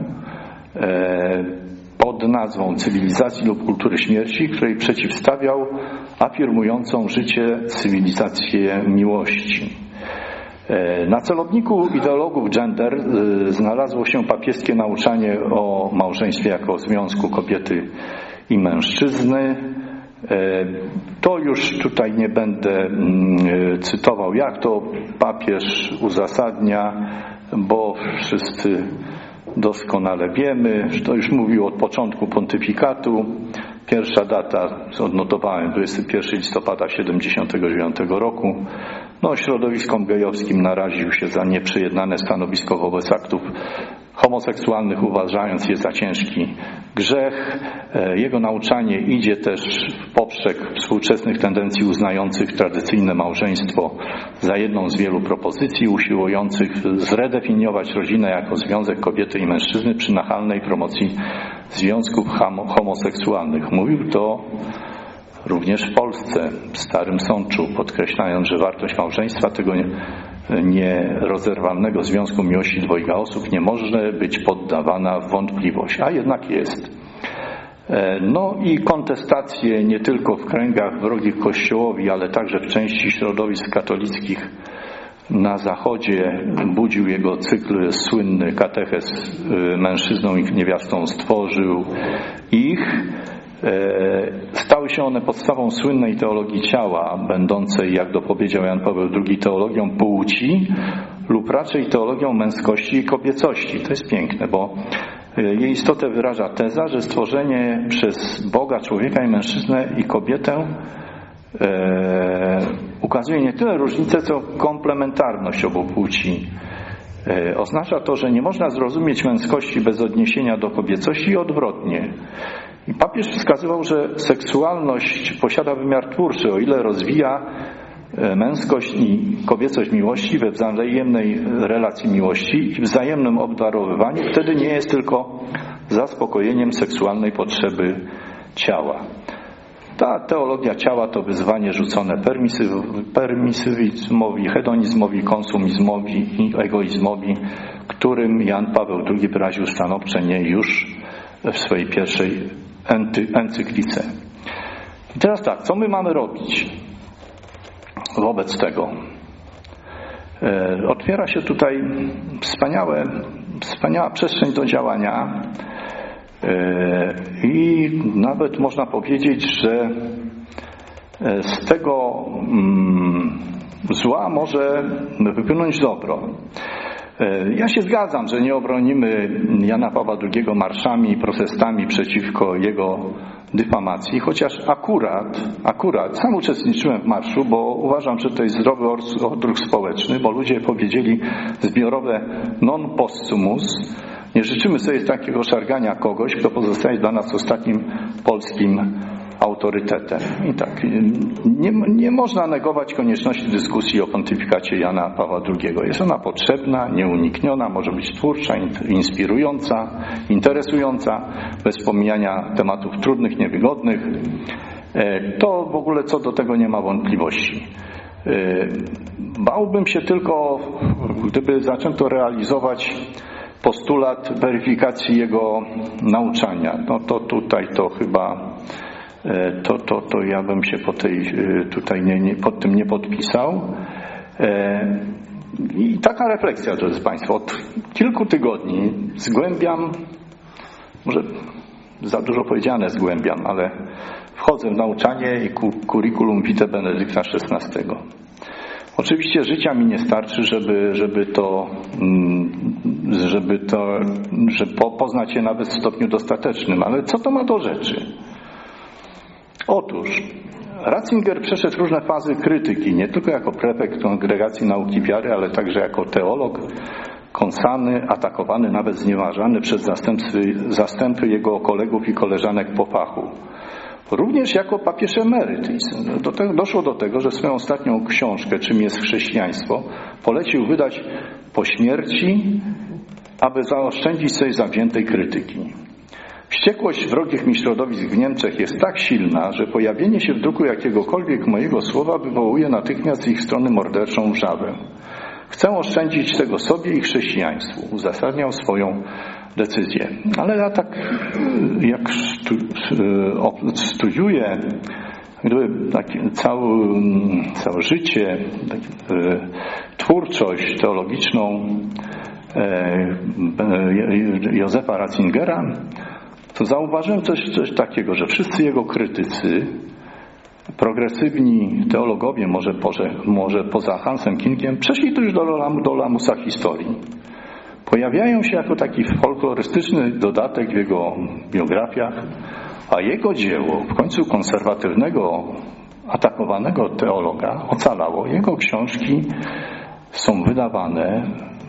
pod nazwą cywilizacji lub kultury śmierci, której przeciwstawiał afirmującą życie cywilizację miłości. Na celowniku ideologów gender znalazło się papieskie nauczanie o małżeństwie jako związku kobiety i mężczyzny, To już tutaj nie będę cytował, jak to papież uzasadnia, bo wszyscy doskonale wiemy, to już mówił od początku pontyfikatu. Pierwsza data, odnotowałem, 21 listopada 79 roku. Środowiskom gejowskim naraził się za nieprzejednane stanowisko wobec aktów homoseksualnych, uważając je za ciężki grzech. Jego nauczanie idzie też w poprzek współczesnych tendencji uznających tradycyjne małżeństwo za jedną z wielu propozycji, usiłujących zredefiniować rodzinę jako związek kobiety i mężczyzny przy nachalnej promocji związków homoseksualnych. Mówił to również w Polsce, w Starym Sączu, podkreślając, że wartość małżeństwa, tego nierozerwalnego związku miłości dwojga osób, nie może być poddawana w wątpliwość, a jednak jest. I kontestacje nie tylko w kręgach wrogich Kościołowi, ale także w części środowisk katolickich na Zachodzie budził jego cykl słynny Katechez mężczyzną i niewiastą stworzył ich. Stały się one podstawą słynnej teologii ciała, będącej, jak dopowiedział Jan Paweł II, teologią płci lub raczej teologią męskości i kobiecości. To jest piękne, bo jej istotę wyraża teza, że stworzenie przez Boga człowieka i mężczyznę i kobietę ukazuje nie tyle różnicę, co komplementarność obu płci. Oznacza to, że nie można zrozumieć męskości bez odniesienia do kobiecości i odwrotnie. I papież wskazywał, że seksualność posiada wymiar twórczy, o ile rozwija męskość i kobiecość miłości we wzajemnej relacji miłości i wzajemnym obdarowywaniu, wtedy nie jest tylko zaspokojeniem seksualnej potrzeby ciała. Ta teologia ciała to wyzwanie rzucone permisywizmowi, hedonizmowi, konsumizmowi i egoizmowi, którym Jan Paweł II wyraził stanowcze nie już w swojej pierwszej encyklice. I teraz tak, co my mamy robić wobec tego? Otwiera się tutaj wspaniała przestrzeń do działania i nawet można powiedzieć, że z tego zła może wypłynąć dobro. Ja się zgadzam, że nie obronimy Jana Pawła II marszami i protestami przeciwko jego dyfamacji, chociaż akurat sam uczestniczyłem w marszu, bo uważam, że to jest zdrowy odruch społeczny, bo ludzie powiedzieli zbiorowe non possumus. Nie życzymy sobie takiego szargania kogoś, kto pozostaje dla nas ostatnim polskim autorytetem. I tak, nie można negować konieczności dyskusji o pontyfikacie Jana Pawła II. Jest ona potrzebna, nieunikniona, może być twórcza, inspirująca, interesująca, bez pomijania tematów trudnych, niewygodnych. To w ogóle co do tego nie ma wątpliwości. Bałbym się tylko, gdyby zaczęto realizować postulat weryfikacji jego nauczania. To tutaj to chyba to ja bym się pod tym nie podpisał. I taka refleksja, drodzy Państwo, od kilku tygodni zgłębiam, może za dużo powiedziane zgłębiam, ale wchodzę w nauczanie i curriculum vitae Benedykta XVI. Oczywiście życia mi nie starczy, żeby poznać je nawet w stopniu dostatecznym, ale co to ma do rzeczy? Otóż Ratzinger przeszedł różne fazy krytyki, nie tylko jako prefekt Kongregacji Nauki Wiary, ale także jako teolog, kąsany, atakowany, nawet znieważany przez zastępy jego kolegów i koleżanek po fachu. Również jako papież emeryt. Doszło do tego, że swoją ostatnią książkę, Czym jest chrześcijaństwo, polecił wydać po śmierci, aby zaoszczędzić sobie zawziętej krytyki. Wściekłość wrogich mi środowisk w Niemczech jest tak silna, że pojawienie się w druku jakiegokolwiek mojego słowa wywołuje natychmiast z ich strony morderczą wrzawę. Chcę oszczędzić tego sobie i chrześcijaństwu. Uzasadniał swoją decyzję. Ale ja tak jak studiuję całe życie, twórczość teologiczną Józefa Ratzingera, to zauważyłem coś takiego, że wszyscy jego krytycy progresywni teologowie, może poza Hansem Kingiem, przeszli też do lamusa historii. Pojawiają się jako taki folklorystyczny dodatek w jego biografiach, a jego dzieło, w końcu konserwatywnego, atakowanego teologa, ocalało. Jego książki są wydawane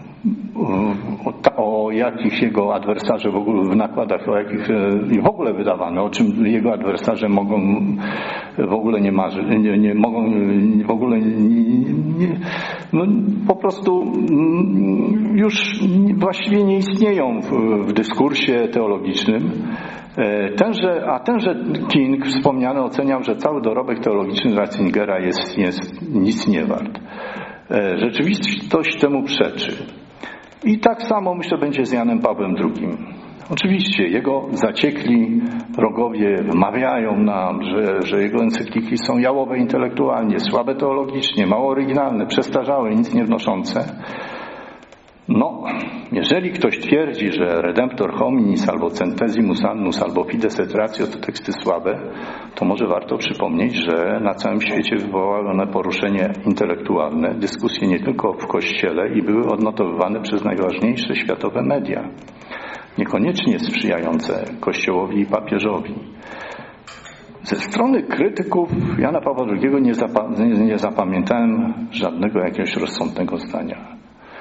o jakich jego adwersarze w ogóle w nakładach, o jakich w ogóle wydawane, o czym jego adwersarze mogą w ogóle nie marzyć, nie mogą w ogóle no, po prostu już właściwie nie istnieją w dyskursie teologicznym. Tenże King wspomniany oceniał, że cały dorobek teologiczny Ratzingera jest nic nie wart. Rzeczywistość temu przeczy. I tak samo myślę będzie z Janem Pawłem II. Oczywiście jego zaciekli wrogowie wmawiają nam, że jego encykliki są jałowe intelektualnie, słabe teologicznie, mało oryginalne, przestarzałe, nic nie wnoszące. No, jeżeli ktoś twierdzi, że Redemptor hominis albo Centesimus annus albo Fides et Ratio to teksty słabe, to może warto przypomnieć, że na całym świecie wywołały one poruszenie intelektualne, dyskusje nie tylko w Kościele i były odnotowywane przez najważniejsze światowe media, niekoniecznie sprzyjające Kościołowi i papieżowi. Ze strony krytyków Jana Pawła II nie zapamiętałem żadnego jakiegoś rozsądnego zdania.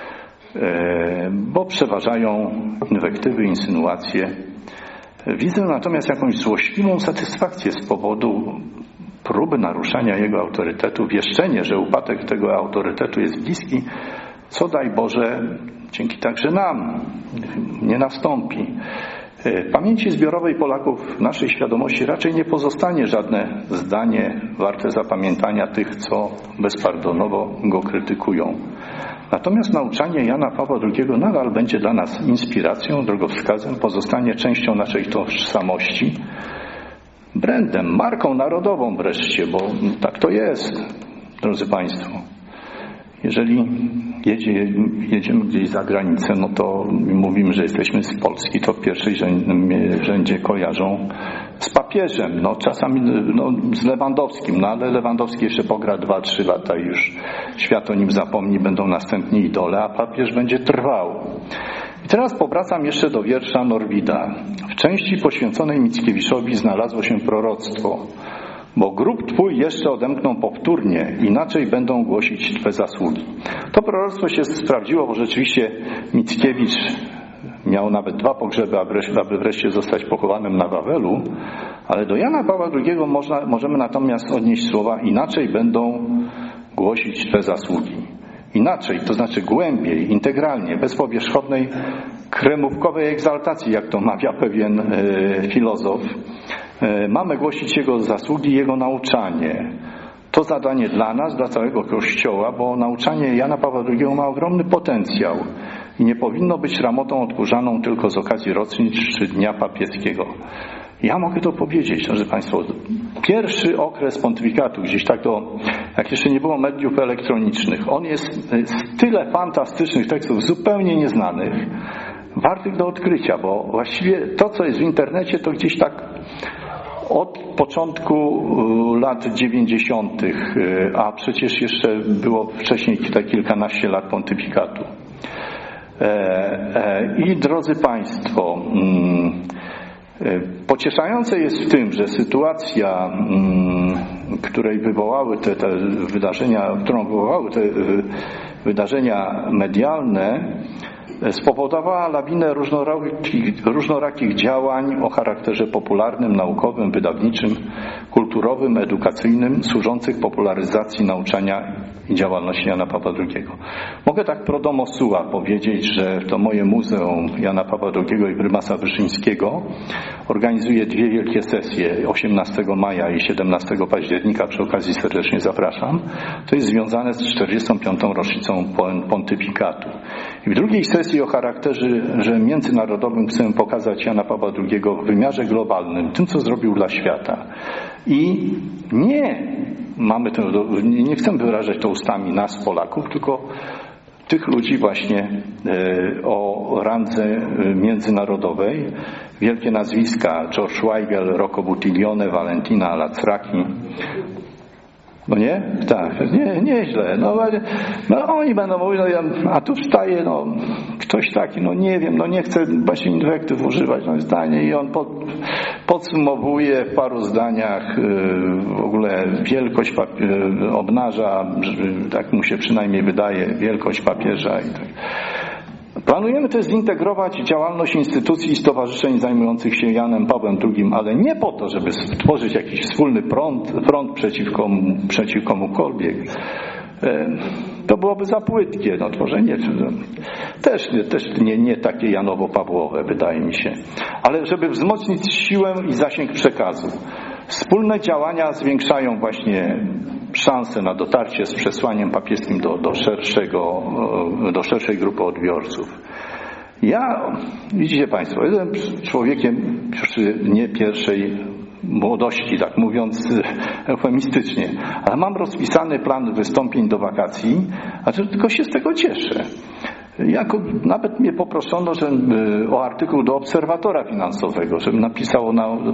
Bo przeważają inwektywy, insynuacje. Widzę natomiast jakąś złośliwą satysfakcję z powodu próby naruszania jego autorytetu, wieszczenie, że upadek tego autorytetu jest bliski, co daj Boże, dzięki także nam nie nastąpi. W pamięci zbiorowej Polaków, w naszej świadomości raczej nie pozostanie żadne zdanie warte zapamiętania tych, co bezpardonowo go krytykują. Natomiast nauczanie Jana Pawła II nadal będzie dla nas inspiracją, drogowskazem, pozostanie częścią naszej tożsamości, brandem, marką narodową wreszcie, bo tak to jest, drodzy Państwo. Jeżeli jedziemy gdzieś za granicę, no to mówimy, że jesteśmy z Polski, to w pierwszej rzędzie kojarzą z papieżem, no czasami z Lewandowskim, no ale Lewandowski jeszcze pogra 2-3 lata i już świat o nim zapomni, będą następni idole, a papież będzie trwał. I teraz powracam jeszcze do wiersza Norwida. W części poświęconej Mickiewiczowi znalazło się proroctwo. Bo grób Twój jeszcze odemkną powtórnie, inaczej będą głosić Twe zasługi. To proroctwo się sprawdziło, bo rzeczywiście Mickiewicz miał nawet 2 pogrzeby, aby wreszcie zostać pochowanym na Wawelu, ale do Jana Pawła II możemy natomiast odnieść słowa inaczej będą głosić Twe zasługi. Inaczej, to znaczy głębiej, integralnie, bez powierzchownej, kremówkowej egzaltacji, jak to mawia pewien filozof. Mamy głosić Jego zasługi, Jego nauczanie. To zadanie dla nas, dla całego Kościoła, bo nauczanie Jana Pawła II ma ogromny potencjał i nie powinno być ramotą odkurzaną tylko z okazji rocznic czy Dnia Papieskiego. Ja mogę to powiedzieć, drodzy Państwo. Pierwszy okres pontyfikatu, gdzieś tak to, jak jeszcze nie było mediów elektronicznych, on jest tyle fantastycznych tekstów, zupełnie nieznanych, wartych do odkrycia, bo właściwie to, co jest w internecie, to gdzieś tak od początku lat 90., a przecież jeszcze było wcześniej te kilkanaście lat pontyfikatu. I drodzy Państwo, pocieszające jest w tym, że sytuacja, której wywołały te wydarzenia, którą wywołały te wydarzenia medialne, spowodowała lawinę różnorakich działań o charakterze popularnym, naukowym, wydawniczym, kulturowym, edukacyjnym, służących popularyzacji nauczania i działalności Jana Pawła II. Mogę tak pro domo sua powiedzieć, że to moje Muzeum Jana Pawła II i Prymasa Wyszyńskiego organizuje 2 wielkie sesje 18 maja i 17 października, przy okazji serdecznie zapraszam. To jest związane z 45. rocznicą pontyfikatu. I w drugiej sesji o charakterze międzynarodowym chcę pokazać Jana Pawła II w wymiarze globalnym, tym co zrobił dla świata. I nie chcę wyrażać to ustami nas Polaków, tylko tych ludzi właśnie o randze międzynarodowej. Wielkie nazwiska: George Weigel, Rocco Buttiglione, Valentina Alazraqui, No nie? Tak, nieźle. No oni będą mówić, a tu wstaje, ktoś taki, nie wiem, nie chcę właśnie inwektyw używać, zdanie i on podsumowuje w paru zdaniach w ogóle wielkość obnaża, tak mu się przynajmniej wydaje, wielkość papieża i tak. Planujemy też zintegrować działalność instytucji i stowarzyszeń zajmujących się Janem Pawłem II, ale nie po to, żeby stworzyć jakiś wspólny front przeciw komukolwiek. To byłoby za płytkie, tworzenie też nie takie janowo-pawłowe, wydaje mi się. Ale żeby wzmocnić siłę i zasięg przekazu. Wspólne działania zwiększają właśnie szanse na dotarcie z przesłaniem papieskim do szerszej grupy odbiorców. Ja, widzicie Państwo, jestem człowiekiem nie pierwszej młodości, tak mówiąc eufemistycznie, ale mam rozpisany plan wystąpień do wakacji, a tylko się z tego cieszę. Nawet mnie poproszono o artykuł do Obserwatora Finansowego, żebym napisał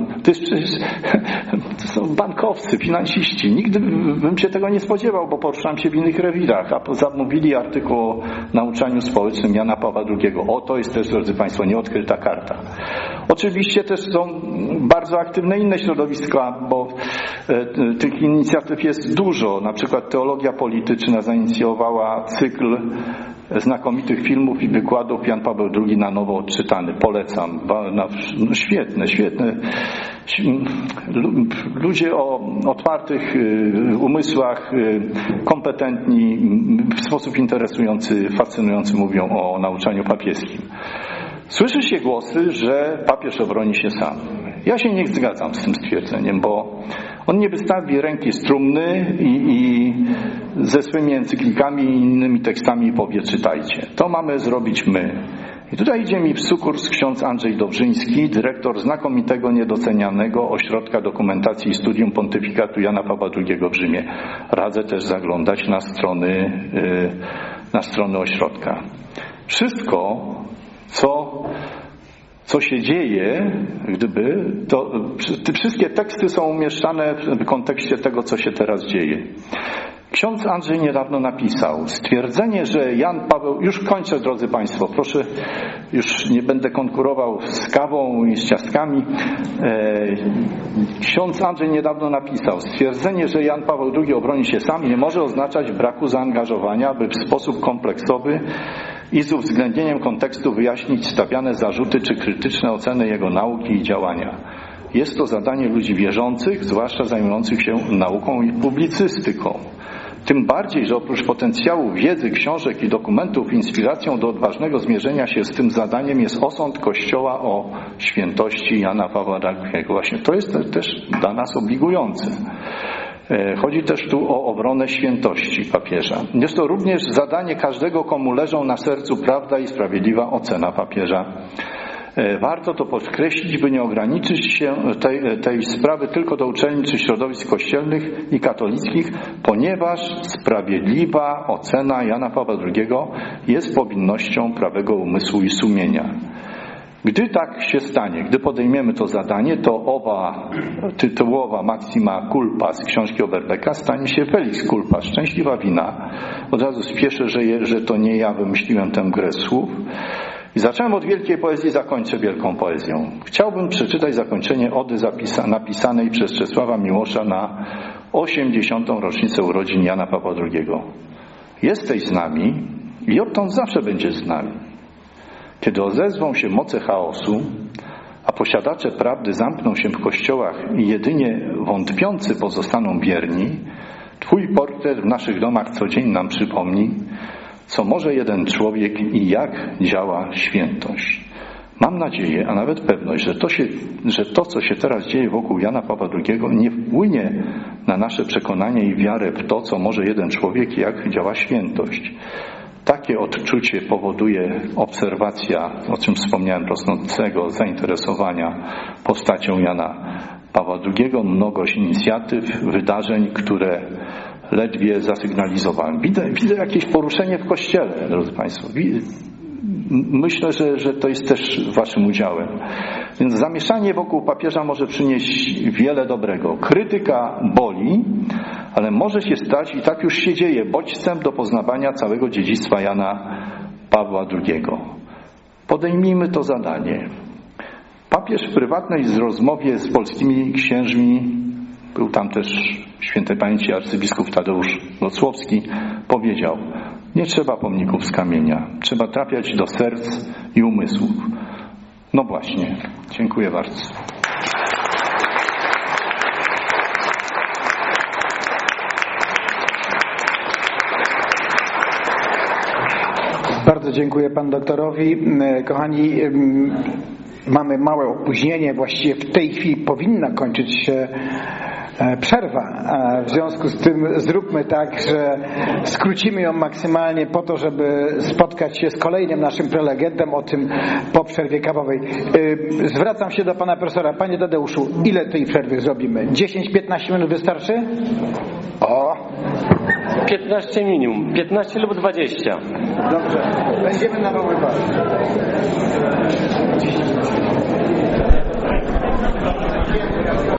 to są bankowcy, finansiści. Nigdy bym się tego nie spodziewał, bo poruszałem się w innych rewirach, a zamówili artykuł o nauczaniu społecznym Jana Pawła II. To jest też, drodzy Państwo, nieodkryta karta. Oczywiście też są bardzo aktywne inne środowiska, bo tych inicjatyw jest dużo. Na przykład Teologia Polityczna zainicjowała cykl znakomitych filmów i wykładów Jan Paweł II na nowo odczytany. Polecam. Świetne. Ludzie o otwartych umysłach, kompetentni, w sposób interesujący, fascynujący mówią o nauczaniu papieskim. Słyszy się głosy, że papież obroni się sam. Ja się nie zgadzam z tym stwierdzeniem, bo on nie wystawi ręki z trumny i ze swymi encyklikami i innymi tekstami powie czytajcie. To mamy zrobić my. I tutaj idzie mi w sukurs ksiądz Andrzej Dobrzyński, dyrektor znakomitego, niedocenianego Ośrodka Dokumentacji i Studium Pontyfikatu Jana Pawła II w Rzymie. Radzę też zaglądać na strony ośrodka. Wszystko, co się dzieje, te wszystkie teksty są umieszczane w kontekście tego, co się teraz dzieje. Ksiądz Andrzej niedawno napisał stwierdzenie, że Jan Paweł... Już kończę, drodzy Państwo, proszę, już nie będę konkurował z kawą i z ciastkami. Ksiądz Andrzej niedawno napisał stwierdzenie, że Jan Paweł II obroni się sam, nie może oznaczać braku zaangażowania, by w sposób kompleksowy i z uwzględnieniem kontekstu wyjaśnić stawiane zarzuty czy krytyczne oceny jego nauki i działania. Jest to zadanie ludzi wierzących, zwłaszcza zajmujących się nauką i publicystyką. Tym bardziej, że oprócz potencjału wiedzy, książek i dokumentów, inspiracją do odważnego zmierzenia się z tym zadaniem jest osąd Kościoła o świętości Jana Pawła II. Właśnie to jest też dla nas obligujące. Chodzi też tu o obronę świętości papieża. Jest to również zadanie każdego, komu leżą na sercu prawda i sprawiedliwa ocena papieża. Warto to podkreślić, by nie ograniczyć się tej sprawy tylko do uczelni czy środowisk kościelnych i katolickich, ponieważ sprawiedliwa ocena Jana Pawła II jest powinnością prawego umysłu i sumienia. Gdy tak się stanie, gdy podejmiemy to zadanie, to owa tytułowa maxima culpa z książki Oberbecka stanie się felix culpa, szczęśliwa wina. Od razu spieszę, że to nie ja wymyśliłem tę grę słów. I zacząłem od wielkiej poezji, zakończę wielką poezją. Chciałbym przeczytać zakończenie ody napisanej przez Czesława Miłosza na 80. rocznicę urodzin Jana Pawła II. Jesteś z nami i odtąd zawsze będziesz z nami. Kiedy odezwą się moce chaosu, a posiadacze prawdy zamkną się w kościołach i jedynie wątpiący pozostaną bierni, Twój portret w naszych domach co dzień nam przypomni, co może jeden człowiek i jak działa świętość. Mam nadzieję, a nawet pewność, że to, co się teraz dzieje wokół Jana Pawła II, nie wpłynie na nasze przekonanie i wiarę w to, co może jeden człowiek i jak działa świętość. Takie odczucie powoduje obserwacja, o czym wspomniałem, rosnącego zainteresowania postacią Jana Pawła II, mnogość inicjatyw, wydarzeń, które ledwie zasygnalizowałem. Widzę jakieś poruszenie w Kościele, drodzy Państwo. Myślę, że to jest też Waszym udziałem. Więc zamieszanie wokół papieża może przynieść wiele dobrego. Krytyka boli, ale może się stać, i tak już się dzieje, bodźcem do poznawania całego dziedzictwa Jana Pawła II. Podejmijmy to zadanie. Papież w prywatnej rozmowie z polskimi księżmi, był tam też świętej pamięci arcybiskup Tadeusz Wrocławski, powiedział: nie trzeba pomników z kamienia, trzeba trafiać do serc i umysłów. No właśnie, dziękuję bardzo. Bardzo dziękuję panu doktorowi. Kochani, mamy małe opóźnienie, właściwie w tej chwili powinna kończyć się przerwa. W związku z tym zróbmy tak, że skrócimy ją maksymalnie po to, żeby spotkać się z kolejnym naszym prelegentem o tym po przerwie kawowej. Zwracam się do pana profesora. Panie Tadeuszu, ile tej przerwy zrobimy? 10-15 minut wystarczy? O! 15 minimum. 15 lub 20. Dobrze. Będziemy nawoływać.